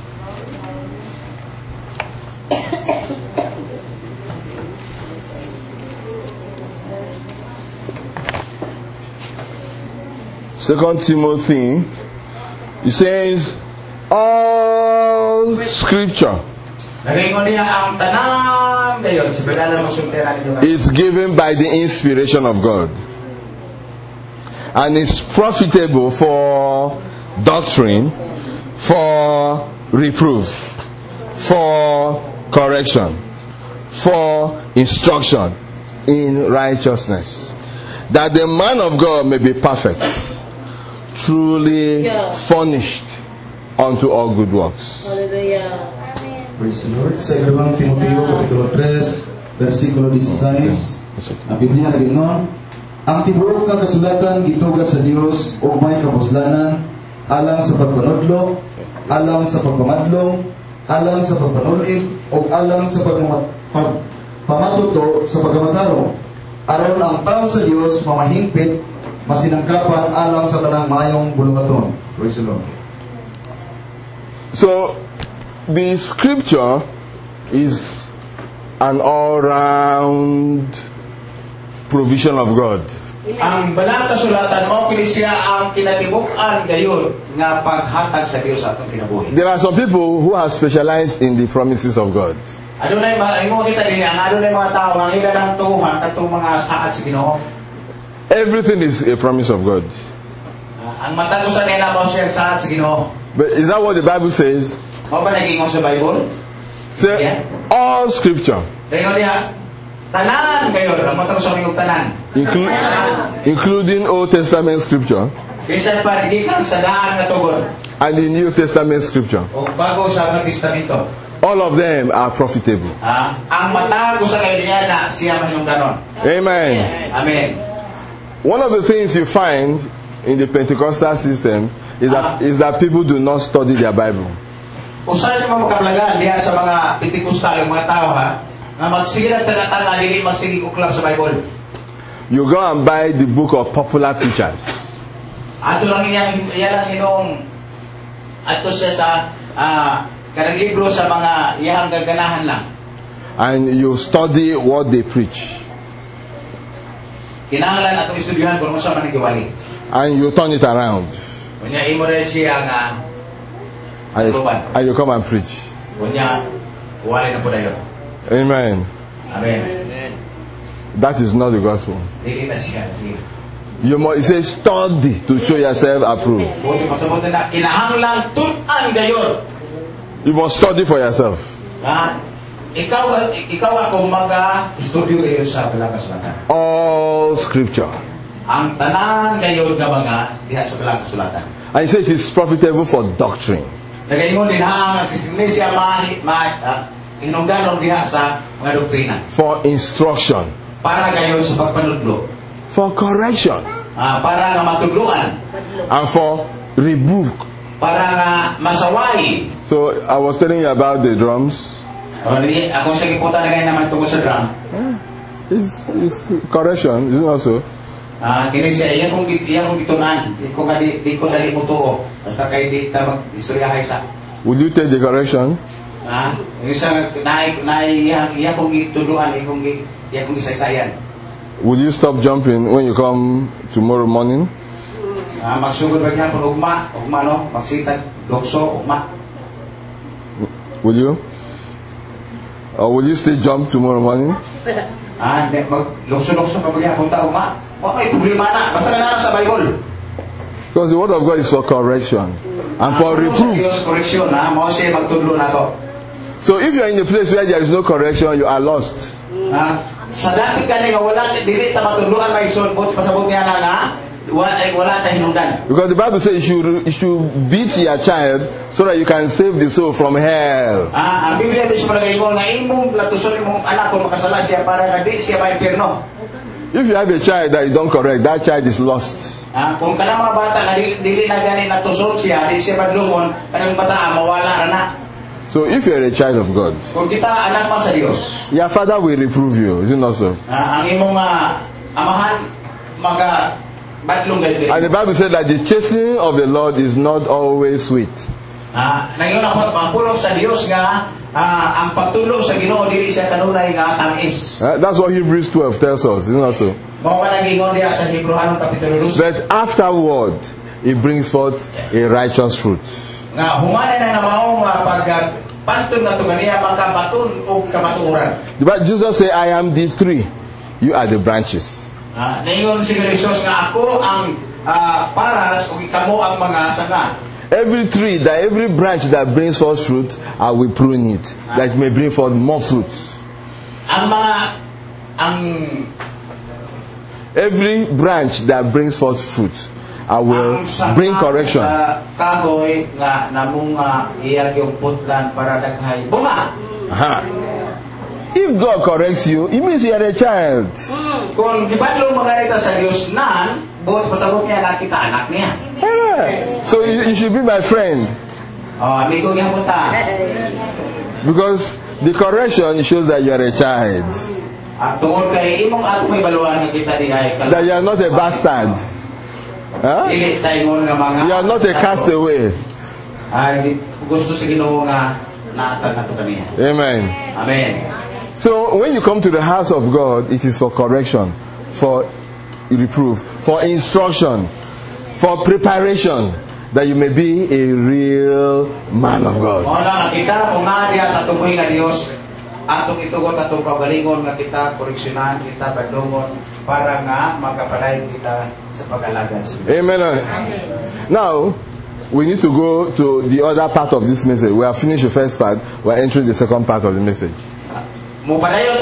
Speaker 2: Second Timothy, it says, all scripture
Speaker 1: Nagingon niya ang tanan dayon sa badalan masultiran ninyo.
Speaker 2: is given by the inspiration of God and is profitable for doctrine, for reproof, for correction, for instruction in righteousness, that the man of God may be perfect, truly furnished unto all good works.
Speaker 3: Hallelujah.
Speaker 4: Praise the Lord. Sa ikalawang Timoteo, kapitulo 3, versikulo 16, ang Biblia nag-ingon, ang tibuok nga kasulatan gitugat sa Dios ug may kapuslanan, alang sa pagpanudlo, alang sa pagpamadlong, alang sa pagpanulid, ug alang sa pamatuto sa pagkamatarong, aron ang tao sa Dios mamahingpit, masinangkapan alang sa tanang mayong bulungaton. Praise the Lord.
Speaker 2: So, the scripture is an all-round provision of God.
Speaker 1: Ang balang kasulatan mo kini siya ang kinatibuk-an gayon nga paghatag sa Dios sa atong kinabuhi.
Speaker 2: There are some people who have specialized in the promises of God.
Speaker 1: Adunay imo kita dinhi ang adunay mga tawo nga ila nang tuhan katong mga saad sa Ginoo.
Speaker 2: Everything is a promise of God.
Speaker 1: Ang matag usa nila mao siya saad sa Ginoo.
Speaker 2: But is that what the Bible says?
Speaker 1: Mao ba nagingon sa Bible?
Speaker 2: Say,
Speaker 1: Yeah.
Speaker 2: all scripture,
Speaker 1: Dayon diha tanan gayon ang matag usa ning tanan.
Speaker 2: including Old Testament scripture
Speaker 1: Bisan pa gikan sa daan nga tugon
Speaker 2: and the New Testament scripture,
Speaker 1: o bago sa New Testamento.
Speaker 2: all of them are profitable.
Speaker 1: Ang matag usa kay diha na siya manungdanon.
Speaker 2: Amen.
Speaker 1: Amen.
Speaker 2: One of the things you find in the Pentecostal system is that people do not study their Bible.
Speaker 1: Usa sa mga makablagan diha sa mga Pentecostal mga tao nga magsige ng taga-taga dili magsige uklab sa Bible.
Speaker 2: You go and buy the book of popular preachers.
Speaker 1: Ato lang iyang inong ato siya sa kanang libro sa mga iyang gaganahan lang.
Speaker 2: And you study what they preach.
Speaker 1: Kinahanglan atong estudyohan kung unsa man ang giwali.
Speaker 2: And you turn it around.
Speaker 1: Unya imo rin siya nga
Speaker 2: And you come and preach.
Speaker 1: unya wali na po dayon.
Speaker 2: Amen.
Speaker 1: Amen.
Speaker 2: That is not the gospel.
Speaker 1: Dili na siya.
Speaker 2: It says study to show yourself approved.
Speaker 1: Buti pasabot na kinahanglan tun-an gayon.
Speaker 2: You must study for yourself.
Speaker 1: Ikaw ako mag-studio gayon sa Balang Kasulatan.
Speaker 2: All scripture.
Speaker 1: Ang tanan gayon nga mga diha sa Balang Kasulatan.
Speaker 2: And he said it is profitable for doctrine.
Speaker 1: Nagaingon din ang Iglesia hinungdanon diha sa mga doktrina.
Speaker 2: For instruction.
Speaker 1: Para gayon sa pagpanudlo.
Speaker 2: For correction.
Speaker 1: Para nga matudloan.
Speaker 2: And for rebuke.
Speaker 1: Para nga masaway.
Speaker 2: So I was telling you about the drums.
Speaker 1: Ako sa giputan na ngayon naman tungkol sa drum.
Speaker 2: It's correction, isn't it also?
Speaker 1: Kini siya, iya kong gitunan. Di ko dali mo tuo. Basta kay di ta mag-istoryahay sa.
Speaker 2: Will you take the correction?
Speaker 1: Yung siya, iya kong gituluan, iya kong gisaysayan.
Speaker 2: Will you stop jumping when you come tomorrow morning?
Speaker 1: Magsugod ba gyapon ugma no, magsitag lokso ugma.
Speaker 2: Will you? Or will you still jump tomorrow morning?
Speaker 1: Lokso pa ba gyapon ta ugma? Wa may problema na, basta na sa Bible.
Speaker 2: Because the word of God is for correction and for reproof.
Speaker 1: Correction mao siya magtudlo nato.
Speaker 2: So if you are in a place where there is no correction, you are lost.
Speaker 1: Sa dati kani nga wala dili ta matudloan may sulbot pasabot niya na nga wala ta hinungdan.
Speaker 2: Because the Bible says you should beat your child so that you can save the soul from hell.
Speaker 1: Ang Biblia di siya palagay nga imong latuson imong anak kung makasala siya para nga di siya maipierno.
Speaker 2: If you have a child that you don't correct, that child is lost.
Speaker 1: Kung kanang mga bata nga dili na gani natusod siya, di siya madlungon, kanang bata mawala na.
Speaker 2: So if you are a child of God,
Speaker 1: kung kita anak man sa Dios,
Speaker 2: your father will reprove you, is it not so?
Speaker 1: Ang imong amahan badlong gayud.
Speaker 2: And the Bible said that the chastening of the Lord is not always sweet.
Speaker 1: Nangyong ako pagpulong sa Dios nga ang pagtulo sa Ginoo dili siya kanunay nga tamis.
Speaker 2: That's what Hebrews 12 tells us, isn't it so?
Speaker 1: Mao man ang ingon diha sa Hebreano kapitulo 2.
Speaker 2: But afterward, it brings forth a righteous fruit.
Speaker 1: Nga humana na nga mao nga pagpantun nato ganiya makabaton og kamatuoran.
Speaker 2: But Jesus said, I am the tree, you are the branches.
Speaker 1: Naingon si Jesus nga ako ang paras ug kamo ang mga sanga.
Speaker 2: Every tree, every branch that brings forth fruit, I will prune it, that it may bring forth more fruit. Every branch that brings forth fruit, I will bring correction.
Speaker 1: Kahoy nga namunga iyang yung putlan para daghay bunga.
Speaker 2: If God corrects you, it means you are a child.
Speaker 1: Kung gibadlong maganita sa Dios nan, buot pasabot niya nakita anak niya.
Speaker 2: So you should be my friend.
Speaker 1: Amigo niya punta.
Speaker 2: Because the correction shows that you are a child.
Speaker 1: Tungod kay imong ato may baluan nga kita dihay.
Speaker 2: That you are not a bastard.
Speaker 1: Dili tayo nga mga.
Speaker 2: You are not a castaway.
Speaker 1: Gusto sa Ginoo nga naatan nato kaniya.
Speaker 2: Amen.
Speaker 1: Amen.
Speaker 2: So when you come to the house of God, it is for correction, for reproof, for instruction, for preparation, that you may be a real man of God.
Speaker 1: Kita kung nga diya sa tumoy nga Dios, atong itugot atong kagalingon nga kita koreksyonan, kita badlongon para nga magkapalay kita sa pag-alagad.
Speaker 2: Amen. Now, we need to go to the other part of this message. We have finished the first part. We are entering the second part of the message.
Speaker 1: Now,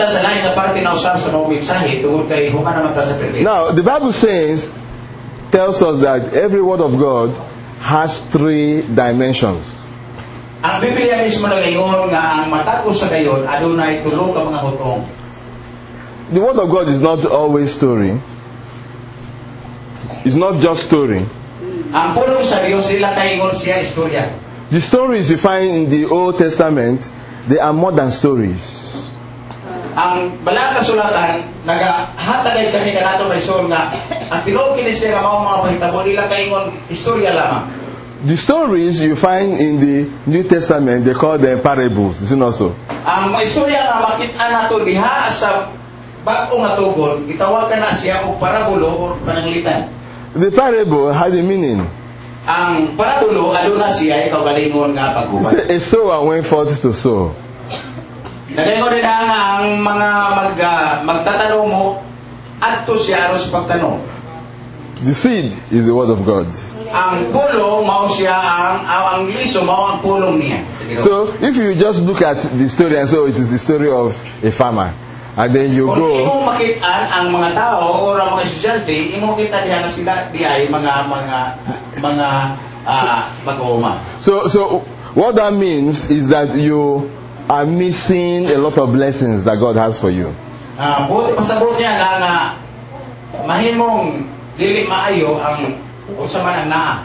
Speaker 2: the Bible tells us that every word of God has 3 dimensions.
Speaker 1: Ang Biblia mismo nagaingon nga ang matagos sa gayon adunay tulo ka mga hutong.
Speaker 2: The word of God is not always story. It's not just story.
Speaker 1: Ang pulong sa Dios nila kaingon siya istorya.
Speaker 2: The stories you find in the Old Testament, they are more than stories.
Speaker 1: Ang balang kasulatan nagahatagay kami kanato raison nga ang tinuod kini siya nga mao mga pahitabo nila kaingon istorya lamang.
Speaker 2: The stories you find in the New Testament, they call them parables, isn't it so?
Speaker 1: Ang istorya nga makita nato diha sa bag-o nga tugon gitawagan na siya og parabulo o pananglitan.
Speaker 2: The parable had a meaning.
Speaker 1: Ang parabulo aduna siya kaugalingon nga paghuman.
Speaker 2: A sower went forth to sow.
Speaker 1: Nagaingon din nga ang mga magtatanong mo adto siya aron sa pagtanong.
Speaker 2: The seed is the word of God.
Speaker 1: Ang pulong mao siya ang liso mao ang pulong niya.
Speaker 2: So if you just look at the story and say, oh, it is the story of a farmer, and then you
Speaker 1: kung
Speaker 2: go.
Speaker 1: Kung imong makitaan ang mga tao o ang mga estudyante, imong kita diha na sila diay mga mag-uuma.
Speaker 2: So what that means is that you are missing a lot of blessings that God has for you.
Speaker 1: Pasabot niya nga mahimong dili maayo ang usa man ang naa.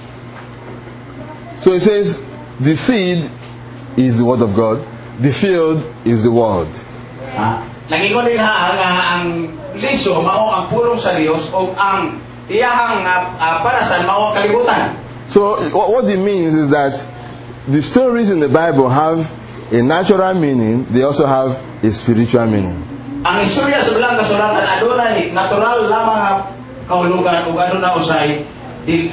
Speaker 2: So it says the seed is the word of God, the field is the world.
Speaker 1: Nagingon din nga ang liso mao ang pulong sa Dios o ang iyahang parasan mao ang kalibutan.
Speaker 2: So what it means is that the stories in the Bible have a natural meaning, they also have a spiritual meaning.
Speaker 1: Ang istorya sa bilang kasulatan adunay natural lamang nga kahulugan ug aduna usay dili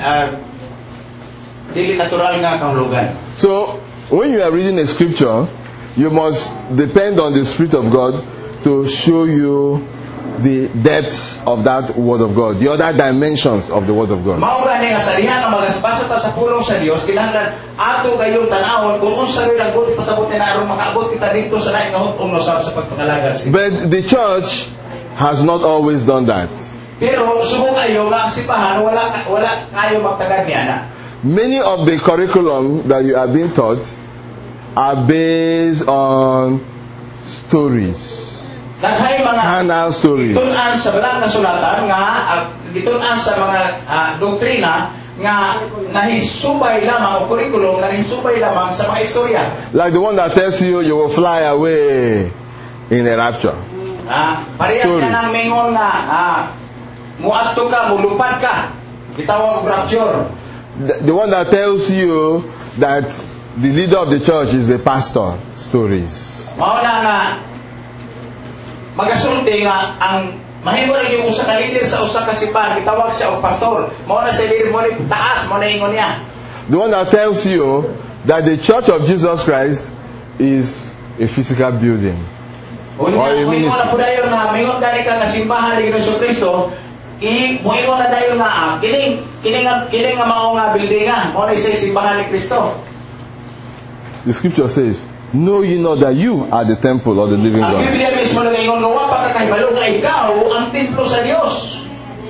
Speaker 1: natural nga kahulugan.
Speaker 2: So when you are reading a scripture, you must depend on the Spirit of God to show you the depths of that Word of God, the other dimensions of the Word of God.
Speaker 1: Mao gani nga sa diha nga magasbasa ta sa pulong sa Dios kinahanglan ato gayong tan-awon kung unsa ray ang buti pasabot na aron makaabot kita dito sa lain nga hutong sa pagpakalagat.
Speaker 2: But the church has not always done that.
Speaker 1: Pero subong kayo nga ang sipahan wala kayo magtagad niana.
Speaker 2: Many of the curriculum that you are being taught are based on stories.
Speaker 1: Daghay mga
Speaker 2: Carnal stories.
Speaker 1: gitun-an sa bilang kasulatan nga gitun-an sa mga doktrina nga nahisubay lamang o curriculum nahisubay lamang sa mga istorya.
Speaker 2: Like the one that tells you you will fly away in a rapture.
Speaker 1: Parehas
Speaker 2: Stories.
Speaker 1: ka nang mingon nga muadto ka, mulupad ka. Gitawag rapture.
Speaker 2: The one that tells you that the leader of the church is the pastor. Stories.
Speaker 1: Mao na nga magasulti nga ang mahimo ra yung usa ka leader sa usa ka sipan gitawag siya og pastor. Mao na sa leader mo ni taas mo na ingon niya.
Speaker 2: The one that tells you that the church of Jesus Christ is a physical building.
Speaker 1: O niya, moingon na po dayon na mingon gani ka nga simbahan ni Jesucristo, moingon na dayon na kining nga mao nga buildingan, mao na say simbahan ni Kristo.
Speaker 2: The scripture says, know ye not that you are the temple of the living
Speaker 1: Ang
Speaker 2: God.
Speaker 1: Biblia mismo nagaingon nga wa pa ka kahibalo nga ikaw ang templo sa Dios.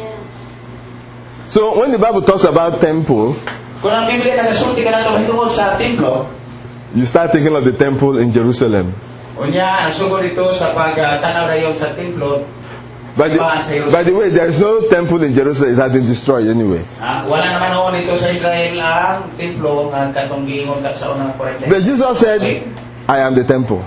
Speaker 2: So when the Bible talks about temple,
Speaker 1: Kung ang Biblia nagasulti ka nato mahitungod sa templo,
Speaker 2: you start thinking of the temple in Jerusalem.
Speaker 1: unya ang sugod dito sa pagtanaw dayon sa templo.
Speaker 2: By the way, there is no temple in Jerusalem. It has been destroyed anyway.
Speaker 1: Wala naman ho dito sa Israel ang templo nga katong giingon ka sa unang 40.
Speaker 2: But Jesus said, I am the temple.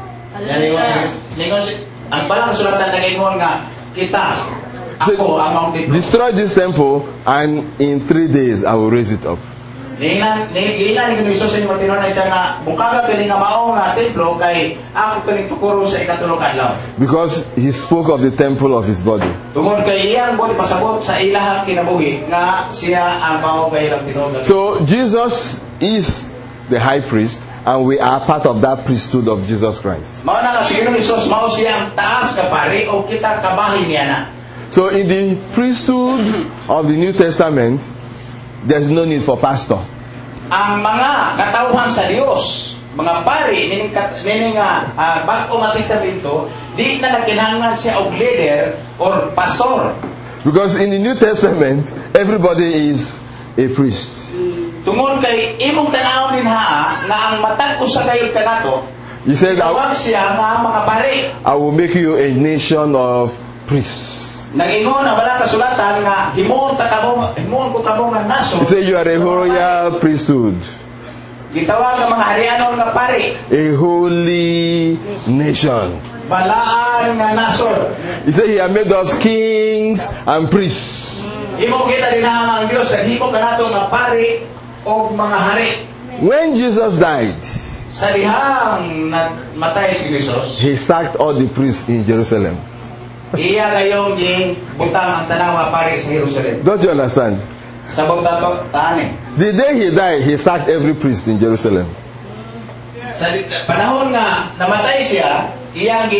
Speaker 1: Ang palang sulatan nagaingon nga kita ako ang mga templo.
Speaker 2: Destroy this temple and in 3 days I will raise it up.
Speaker 1: Giinan ni Kristo sa inyo matinunay siya nga bukaga kini nga mao nga templo kay ako kini tukuro sa ikatulong adlaw.
Speaker 2: Because he spoke of the temple of his body.
Speaker 1: Tungod kay iyang buti pasabot sa ilahang kinabuhi nga siya ang mao kay ilang tinulungan.
Speaker 2: So Jesus is the high priest and we are part of that priesthood of Jesus Christ.
Speaker 1: Mao na nga si Ginoong Hesus mao siya ang taas ka pari o kita kabahin niya na.
Speaker 2: So in the priesthood of the New Testament, there's no need for pastor.
Speaker 1: Ang mga katauhan sa Dios, mga pari nining bag-o nga testamento, di na nagkinahanglan siya og leader or pastor.
Speaker 2: Because in the New Testament, everybody is a priest.
Speaker 1: Tungod kay imong tan-awon din nga ang matag usa kayo kanato,
Speaker 2: He said,
Speaker 1: tawag siya nga mga pari.
Speaker 2: I will make you a nation of priests.
Speaker 1: Nag-ingon ang wala kasulatan nga himuon ko kamo nga naso.
Speaker 2: He said, you are a royal priesthood,
Speaker 1: Gitawag ang mga harianon nga pari,
Speaker 2: a holy nation.
Speaker 1: balaan nga nasod.
Speaker 2: He said, he has made us kings and priests.
Speaker 1: Imo kita din ang Dios naghimo kanato nga pari o mga hari.
Speaker 2: When Jesus died,
Speaker 1: Sa dihang nagmatay si Jesus,
Speaker 2: he sacked all the priests in Jerusalem.
Speaker 1: iya kayong butang ang tanaw nga pari sa Jerusalem.
Speaker 2: Don't you understand?
Speaker 1: Sa bugtato tani.
Speaker 2: The day he died, he sacked every priest in Jerusalem.
Speaker 1: Sa panahon nga namatay siya, iyang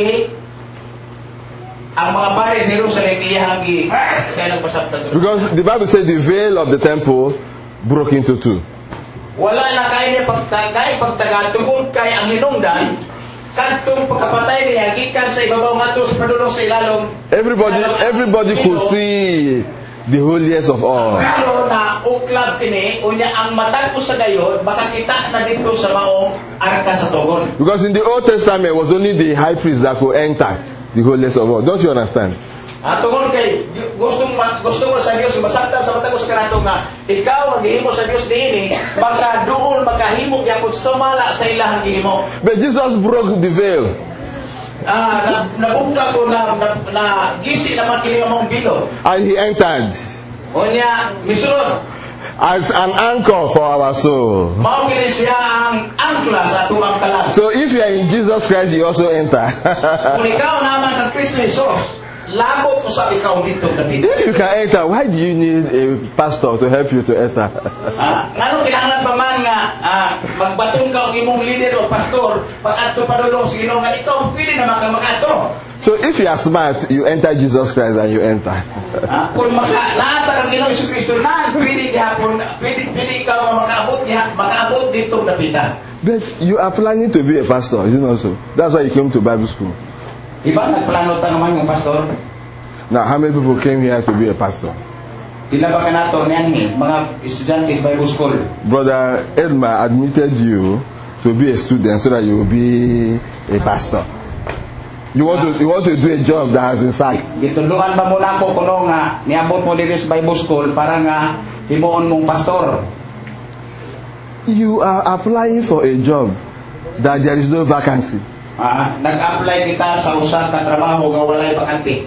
Speaker 1: ang mga pari sa Jerusalem iyang kaya nagpasabtan.
Speaker 2: Because the Bible said the veil of the temple broke into two.
Speaker 1: Wala na kaya pagtagatugod kay ang hinungdan kadtong pagkapatay niya gikan sa ibabaw ngadto sa padulong sa ilalom.
Speaker 2: Everybody could see the holiest of all.
Speaker 1: Pero na uklab kini unya ang matag sa gayod makakita na dito sa maong arka sa tugon.
Speaker 2: Because in the Old Testament it was only the high priest that could enter the holiest of all. Don't you understand?
Speaker 1: Tungod kay gusto mo sa Dios masabtan sa matag sa kanato nga ikaw ang gihimo sa Dios diini baka doon makahimo gyapon sumala sa ilahang gihimo.
Speaker 2: But Jesus broke the veil.
Speaker 1: nabungka ko na gisi naman kini among bilo.
Speaker 2: And he entered
Speaker 1: O niya, misulod.
Speaker 2: as an anchor for our soul.
Speaker 1: Mao kini siya ang angkla sa tuwang kalan.
Speaker 2: So if you are in Jesus Christ, you also enter.
Speaker 1: Kung ikaw naman kang Kristo Jesus, labot mo sa ikaw dito David.
Speaker 2: If you can enter, why do you need a pastor to help you to enter?
Speaker 1: Ngano kinahanglan pa man nga magbatong ka og imong leader o pastor pag adto padulong sa Ginoo nga ikaw pwede na makato.
Speaker 2: So if you are smart, you enter Jesus Christ and you enter.
Speaker 1: Kung naata kang Ginoo Kristo na pwede gihapon pwede ikaw makaabot dito David.
Speaker 2: But you are planning to be a pastor, is it not so? That's why you came to Bible school.
Speaker 1: Iba nagplano ta naman yung pastor.
Speaker 2: Now, how many people came here to be a pastor?
Speaker 1: Pila ba ka nato niyan mga estudyante sa Bible school?
Speaker 2: Brother Edma admitted you to be a student so that you will be a pastor. You want to do a job that has been sacked.
Speaker 1: Gitulungan ba mo na ako kuno nga niabot mo diri sa Bible school para nga himuon mong pastor?
Speaker 2: You are applying for a job that there is no vacancy.
Speaker 1: Nag-apply kita sa usa ka trabaho nga walay bakante.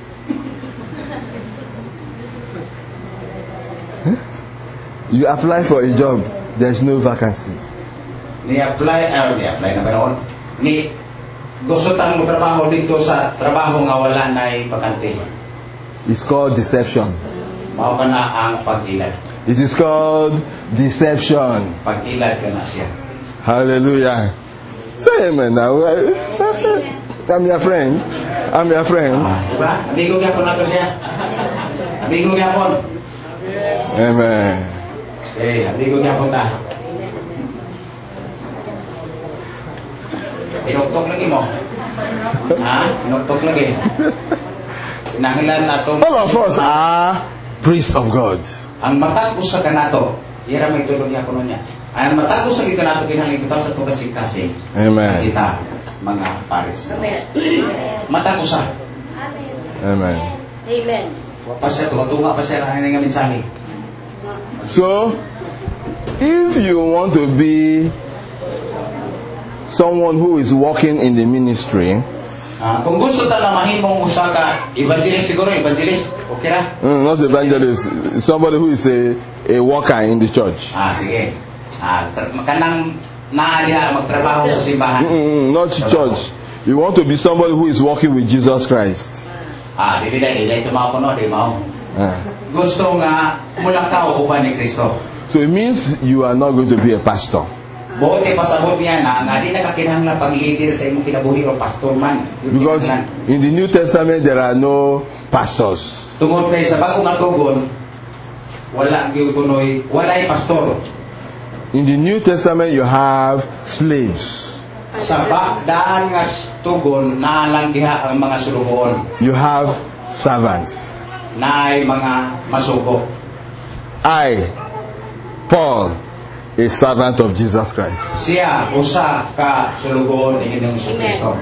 Speaker 2: You apply for a job, there is no vacancy.
Speaker 1: Ni-apply na ba noon? Gusto tang mo trabaho dito sa trabaho nga wala na'y bakante.
Speaker 2: It's called deception.
Speaker 1: Mao ka na ang pag-ilad.
Speaker 2: It is called deception.
Speaker 1: Pag-ilad ka na siya.
Speaker 2: Hallelujah. Say amen now. I'm your friend.
Speaker 1: Diba? Abigo gyapon nato siya. Abigo gyapon.
Speaker 2: Amen.
Speaker 1: Abigo gyapon ta. Pinuktok lagi mo. Pinuktok lagi. Kinahanglan nato.
Speaker 2: All of us are priests of God.
Speaker 1: Ang matag usa kanato, ira may tulong gyapon niya. Ang matag usa gid kanato kinahanglan kita sa tugas-kasing.
Speaker 2: Amen.
Speaker 1: Kita mga pares. Matag usa.
Speaker 2: Amen.
Speaker 3: Amen.
Speaker 1: Wa pa siya tunga pa siya nga mensahe.
Speaker 2: So, if you want to be someone who is working in the ministry,
Speaker 1: kung gusto ta na mahimong usa ka evangelist, okay ra?
Speaker 2: not evangelist, somebody who is a worker in the church.
Speaker 1: Sige. Kanang naaliha magtrabaho sa simbahan.
Speaker 2: Not church. You want to be somebody who is working with Jesus Christ.
Speaker 1: Dili tumaw ko no, di mao. Gusto nga mulakaw uban ni Kristo.
Speaker 2: So it means you are not going to be a pastor.
Speaker 1: Buti pasabot niya na nga di nakakinahanglan pag-leader sa imong kinabuhi o pastor man.
Speaker 2: Because in the New Testament there are no pastors.
Speaker 1: Tungod kay sa bagong atugon wala gyud walay pastor.
Speaker 2: In the New Testament you have slaves.
Speaker 1: Sa daan nga tugon naalang diha ang mga sulugoon.
Speaker 2: You have servants.
Speaker 1: Naay mga masugo.
Speaker 2: I, Paul, a servant of Jesus Christ.
Speaker 1: Siya usa ka sulugoon ni Ginoong Kristo.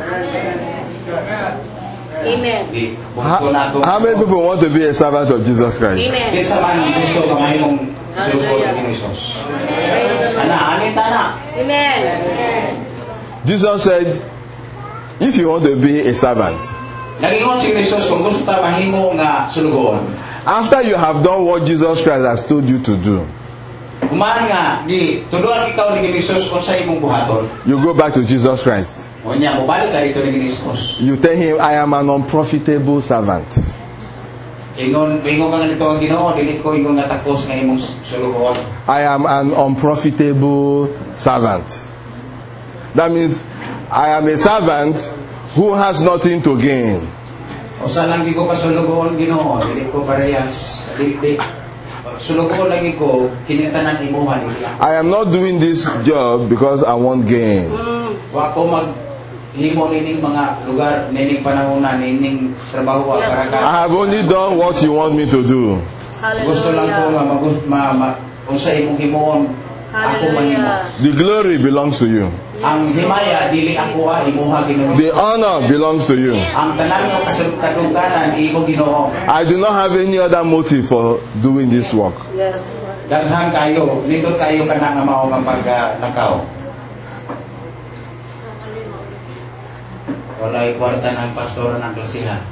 Speaker 3: Amen.
Speaker 2: How many people want to be a servant of Jesus Christ?
Speaker 3: Amen.
Speaker 1: Kisa man gusto nga mahimong sulugoon ni Jesus. Ana.
Speaker 3: Amen.
Speaker 2: Jesus said, if you want to be a servant,
Speaker 1: Nagingon si Jesus kung gusto ta mahimo nga sulugoon.
Speaker 2: after you have done what Jesus Christ has told you to do,
Speaker 1: Human nga di tuduan ikaw ni Jesus kung sa imong buhaton.
Speaker 2: you go back to Jesus Christ.
Speaker 1: Unya mobalik ka dito ni Jesus.
Speaker 2: You tell him, I am an unprofitable servant.
Speaker 1: Ingon nga dito ang Ginoo, dili ko ingon nga takos nga imong sulugoon.
Speaker 2: I am an unprofitable servant. That means I am a servant who has nothing to gain.
Speaker 1: Usa lang di ko pasulugoon Ginoo, dili ko parehas. Dili sulugoon lagi ko kinitanan imuha dili.
Speaker 2: I am not doing this job because I want gain.
Speaker 1: Wa ko himo nining mga lugar nining panahon na nining trabaho para ka.
Speaker 2: I have only done what you want me to do.
Speaker 1: Gusto lang ko nga unsa imong himuon ako mahimo.
Speaker 2: The glory belongs to you.
Speaker 1: Ang himaya dili ako imuha Ginoo.
Speaker 2: The honor belongs to you.
Speaker 1: Ang tanan nga kaduganan imo Ginoo.
Speaker 2: I do not have any other motive for doing this work.
Speaker 3: Yes.
Speaker 1: Daghan kayo, nindot kayo kana nga mao nga paglankaw. Walay kwarta ng pastor ng klasihan.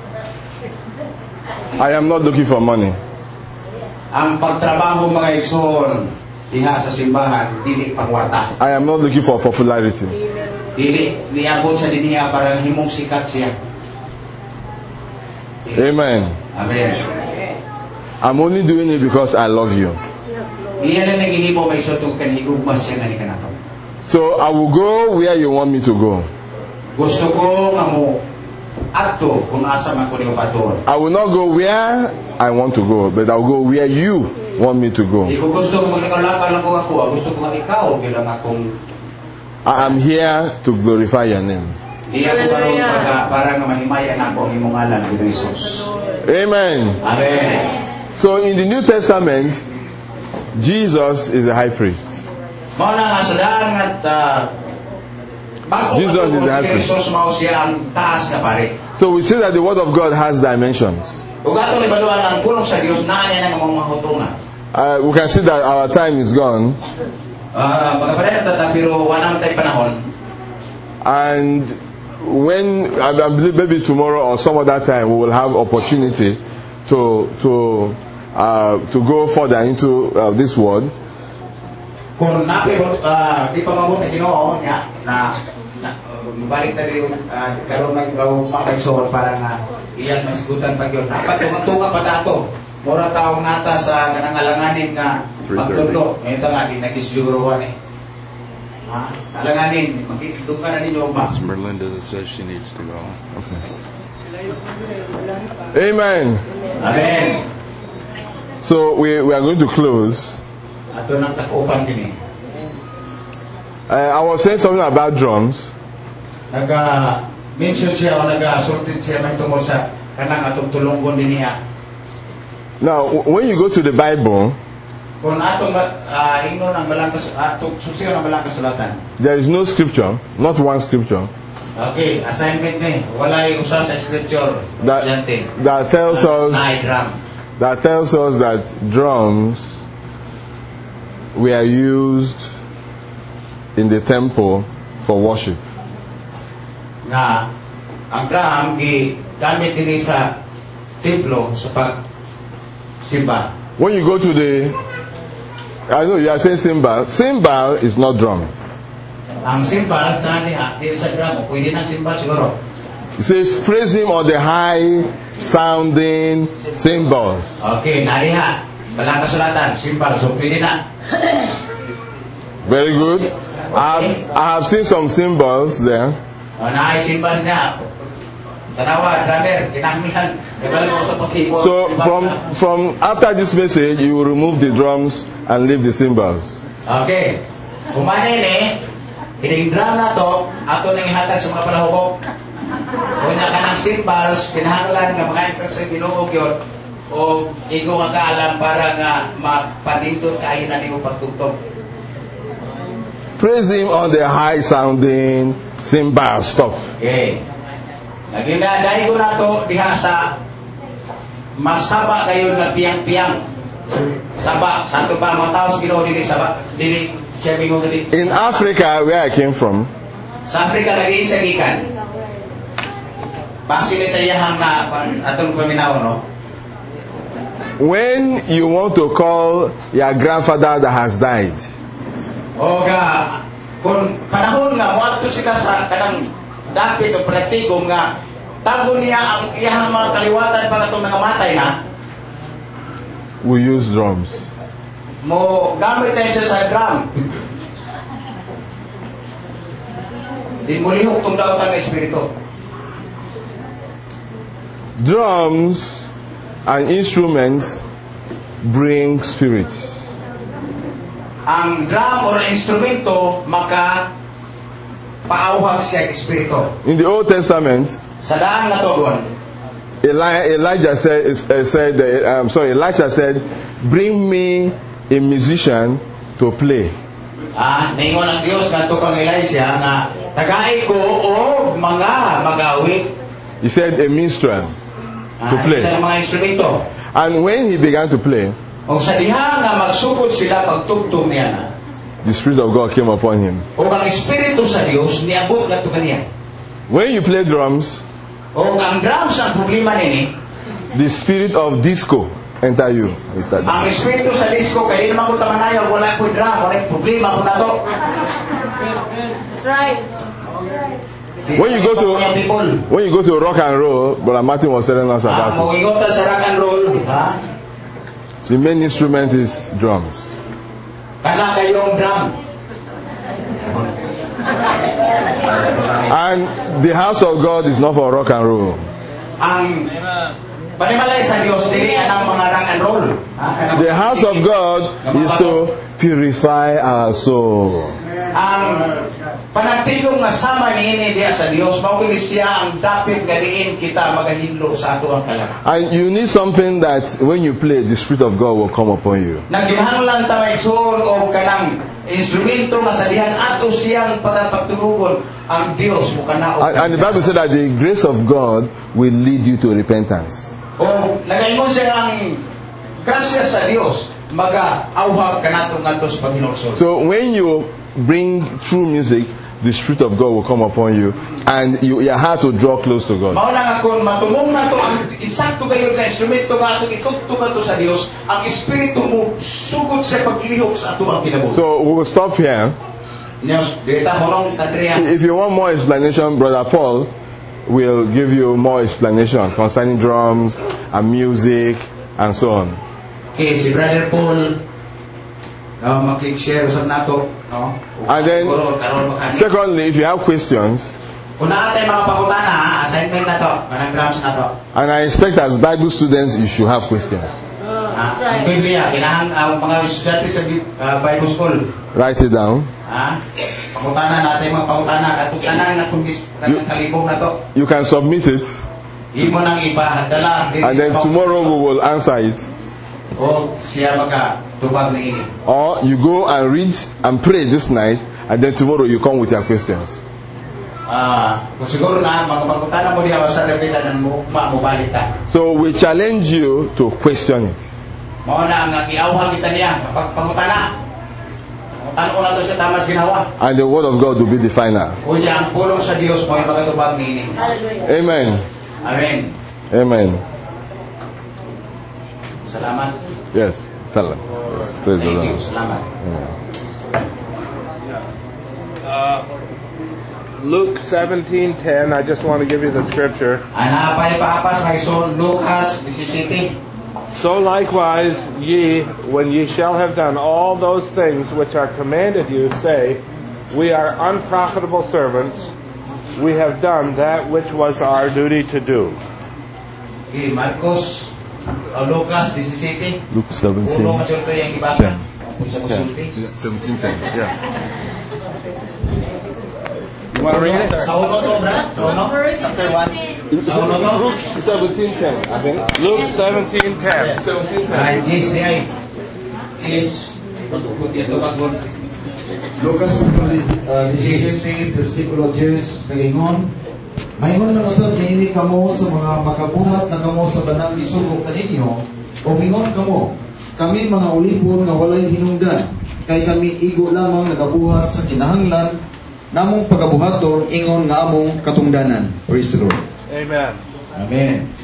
Speaker 2: I am not looking for money.
Speaker 1: Ang pagtrabaho mga igsoon diha sa simbahan dili pangwarta.
Speaker 2: I am not looking for popularity.
Speaker 1: Dili niabot sa dinhiya para himong sikat siya.
Speaker 2: Amen.
Speaker 1: Amen.
Speaker 2: I'm only doing it because I love you.
Speaker 1: Iyan na naghihimo may sotong kanhigugmas siya nga ni kanato.
Speaker 2: So I will go where you want me to go.
Speaker 1: Gusto ko nga mo adto kung asa man ko ni upaton.
Speaker 2: I will not go where I want to go, but I will go where you want me to go.
Speaker 1: Di ko gusto ko maglakalakal lang ko ako. Gusto ko nga ikaw bilang akong
Speaker 2: I am here to glorify your name.
Speaker 1: iya ko karon para nga mahimayan ako ang imong ngalan ni Jesus.
Speaker 2: Amen.
Speaker 1: Amen.
Speaker 2: So in the New Testament, Jesus is the high priest.
Speaker 1: Mao na nga sa dagat bago
Speaker 2: Jesus is the high priest.
Speaker 1: Jesus mao siya ang taas na pare.
Speaker 2: So we see that the word of God has dimensions.
Speaker 1: Ug ato ni baluan ang pulong sa Dios naa niya nang mga mahutungan.
Speaker 2: We can see that our time is gone.
Speaker 1: Pagkapareha tata pero wala man tay panahon.
Speaker 2: And when I believe maybe tomorrow or some other time we will have opportunity to go further into this word.
Speaker 1: Kung napi di pa mabuti Ginoo nya na mabalik ta rin karon magkaigsoon para nga iyan masigutan pa gyud. Dapat tumagtunga pa dato. Mura taong nata sa kanang alanganin nga magtudlo. Ngayon nga ginagisluruan eh. Alanganin, magkikidungan na ninyo ba?
Speaker 6: Merlinda that says she needs to go.
Speaker 2: Okay. Amen.
Speaker 1: Amen.
Speaker 2: So we are going to close.
Speaker 1: Ato nang takupan kini.
Speaker 2: I was saying something about drums.
Speaker 1: Mention siya o sultit siya may tungkol sa kanang atong tulunggon din niya.
Speaker 2: Now, when you go to the Bible,
Speaker 1: Kung atong ingnon ang balangkas atong susiyo ang balangkas sulatan.
Speaker 2: there is no scripture, not one scripture,
Speaker 1: Okay, assignment ni. Walay usa sa scripture.
Speaker 2: that tells us that drums were used in the temple for worship.
Speaker 1: Nga ang drum gamit din sa templo sa pagsimba.
Speaker 2: When you go to I know you are saying cymbal. Cymbal is not drum.
Speaker 1: Ang cymbals na niya, di sa drum, pwede nang cymbal siguro.
Speaker 2: It says praise him on the high sounding cymbals.
Speaker 1: Okay, nariha. Walang kasulatan, cymbal, so pwede na.
Speaker 2: Very good. I have seen some cymbals there.
Speaker 1: Naay cymbals niya. Tanawa, drummer, kinahanglan.
Speaker 2: So from after this message, you will remove the drums and leave the cymbals.
Speaker 1: Okay. Kumanin ining drum na to, ato nang ihatag sa mga palahubog. Kung na kanang cymbals, kinahanglan nga makain ka sa Ginoo gyud o igo ka kaalam para nga mapanindot kaayo na nimo pagtugtog.
Speaker 2: Praise him on the high sounding cymbals. Stop.
Speaker 1: Okay. Dahil ko na to diha sa masaba kayo na piyang-piyang. Saba, santo pa mga tao Ginoo dili saba, dili siya mingo dili.
Speaker 2: In Africa, where I came from,
Speaker 1: Sa Africa lagi sa gikan. Base ni sa iyahang na atong paminaw no.
Speaker 2: when you want to call your grandfather that has died,
Speaker 1: Oga, kung panahon nga moadto sila sa kanang dapit o pratigo nga tago niya ang iyahang mga kaliwatan pag atong nangamatay na,
Speaker 2: we use drums.
Speaker 1: mo gamit tayo siya sa drum. Di mo lihok tong daot ang espiritu.
Speaker 2: Drums and instruments bring spirits.
Speaker 1: Ang drum or instrumento maka paawhag siya espiritu.
Speaker 2: In the Old Testament,
Speaker 1: Sa daang natugon,
Speaker 2: Elisha said, bring me a musician to play.
Speaker 1: ningon ang Dios ngadto kang Elisha nga tagay ko og mga magawi.
Speaker 2: He said a minstrel to play.
Speaker 1: Sa mga instrumento.
Speaker 2: And when he began to play,
Speaker 1: O sa diha nga magsugod sila pagtugtog niya na,
Speaker 2: the Spirit of God came upon him.
Speaker 1: o ang espiritu sa Dios niabot ngadto kaniya.
Speaker 2: When you play drums,
Speaker 1: O ang drums ang problema nini,
Speaker 2: the spirit of disco enter you. With that.
Speaker 1: ang espiritu sa disco kay di naman ko tamanayaw, wala ko drum, wala ko problema ko na to.
Speaker 3: That's right.
Speaker 2: When you go to rock and roll, Brother Martin was telling us about it.
Speaker 1: Mag-igota sa rock and roll, ha?
Speaker 2: The main instrument is drums.
Speaker 1: Kana kayong drum.
Speaker 2: And the house of God is not for rock and roll.
Speaker 1: Ang panimalay sa Dios dili anang mga rock and roll.
Speaker 2: The house of God is to purify our soul.
Speaker 1: Ang panagtilong nga sama niini diya sa Dios mao kini siya ang dapit nga diin kita magahinlo sa ato ang kalag.
Speaker 2: And you need something that when you play, the Spirit of God will come upon you.
Speaker 1: Nagkinahanglan ta may soul o kanang instrumento nga sa dihan ato siyang pagpaturugon ang Dios mo kanao.
Speaker 2: And the Bible said that the grace of God will lead you to repentance.
Speaker 1: O nagaingon siya ang grasya sa Dios mag-auhag kanato ngadto sa paghinulsol.
Speaker 2: So when you bring true music, the Spirit of God will come upon you, and your heart will draw close to God.
Speaker 1: Mao na nga kung matumong na to ang insakto kayo nga instrumento nga atong itugtog to sa Dios, ang espiritu mo sugod sa paglihok sa ato ang kinabuhi.
Speaker 2: So we will stop here. If you want more explanation, Brother Paul will give you more explanation concerning drums and music and so on.
Speaker 1: Okay, si Brother Paul makik-share usab nato, no?
Speaker 2: And then, secondly, if you have questions,
Speaker 1: kung naa tay mga pangutana, assignment na to, kanang drums na to.
Speaker 2: And I expect as Bible students you should have questions.
Speaker 3: That's
Speaker 1: Ang
Speaker 3: right.
Speaker 1: Biblia, kinahang ang mga estudyante sa Bible School.
Speaker 2: Write it down.
Speaker 1: Pangutana natin mga pangutana, katutanan na kumbis, kanang kalibong na to.
Speaker 2: You can submit it,
Speaker 1: Imo nang ipahadala.
Speaker 2: and then tomorrow we will answer it.
Speaker 1: O siya magkatubag na ini.
Speaker 2: Or you go and read and pray this night, and then tomorrow you come with your questions.
Speaker 1: Kung siguro na, mga pangutana mo diya, sa repetan ng mabalik ta.
Speaker 2: So we challenge you to question it.
Speaker 1: Mao na ang iawhag kita niya, kapag pangutana. Pangutana ko na to siya tamas ginawa.
Speaker 2: And the word of God will be the final.
Speaker 1: Kunya, ang pulong sa Diyos mo yung magkatubag na ini.
Speaker 3: Hallelujah.
Speaker 2: Amen.
Speaker 1: Amen.
Speaker 2: Amen.
Speaker 1: Salamat.
Speaker 2: Yes. Salam. Yes. Praise the
Speaker 1: Thank you.
Speaker 2: Lord.
Speaker 1: Salamat.
Speaker 7: Luke 17:10. I just want to give you the scripture.
Speaker 1: Anapay paapas may son Lucas 17.
Speaker 7: So likewise, ye, when ye shall have done all those things which are commanded you, say, we are unprofitable servants. We have done that which was our duty to do.
Speaker 1: Okay, Marcos, Lucas 17.
Speaker 2: Luke 17.
Speaker 1: Uno masyurto yung ibasa. Kung sa kusulti.
Speaker 2: 17:10. Yeah.
Speaker 7: You want to read it?
Speaker 1: Sa uno to, Brad? Sa uno? Chapter 1. Sa uno to?
Speaker 2: Luke 17:10. I think.
Speaker 7: Luke 17:10.
Speaker 2: 17:10.
Speaker 1: Ay, Jis, di ay. Jis. Puti ito bagon.
Speaker 4: Lucas 17, versikulo 10, nagingon, maingon lang usab niini kamo sa mga makabuhat na kamo sa banang isugo kaninyo, o mingon kamo, kami mga ulipon nga walay hinungdan, kay kami igo lamang nagabuhat sa kinahanglan, namong pagabuhaton ingon nga among katungdanan. Praise the Lord.
Speaker 7: Amen.
Speaker 1: Amen.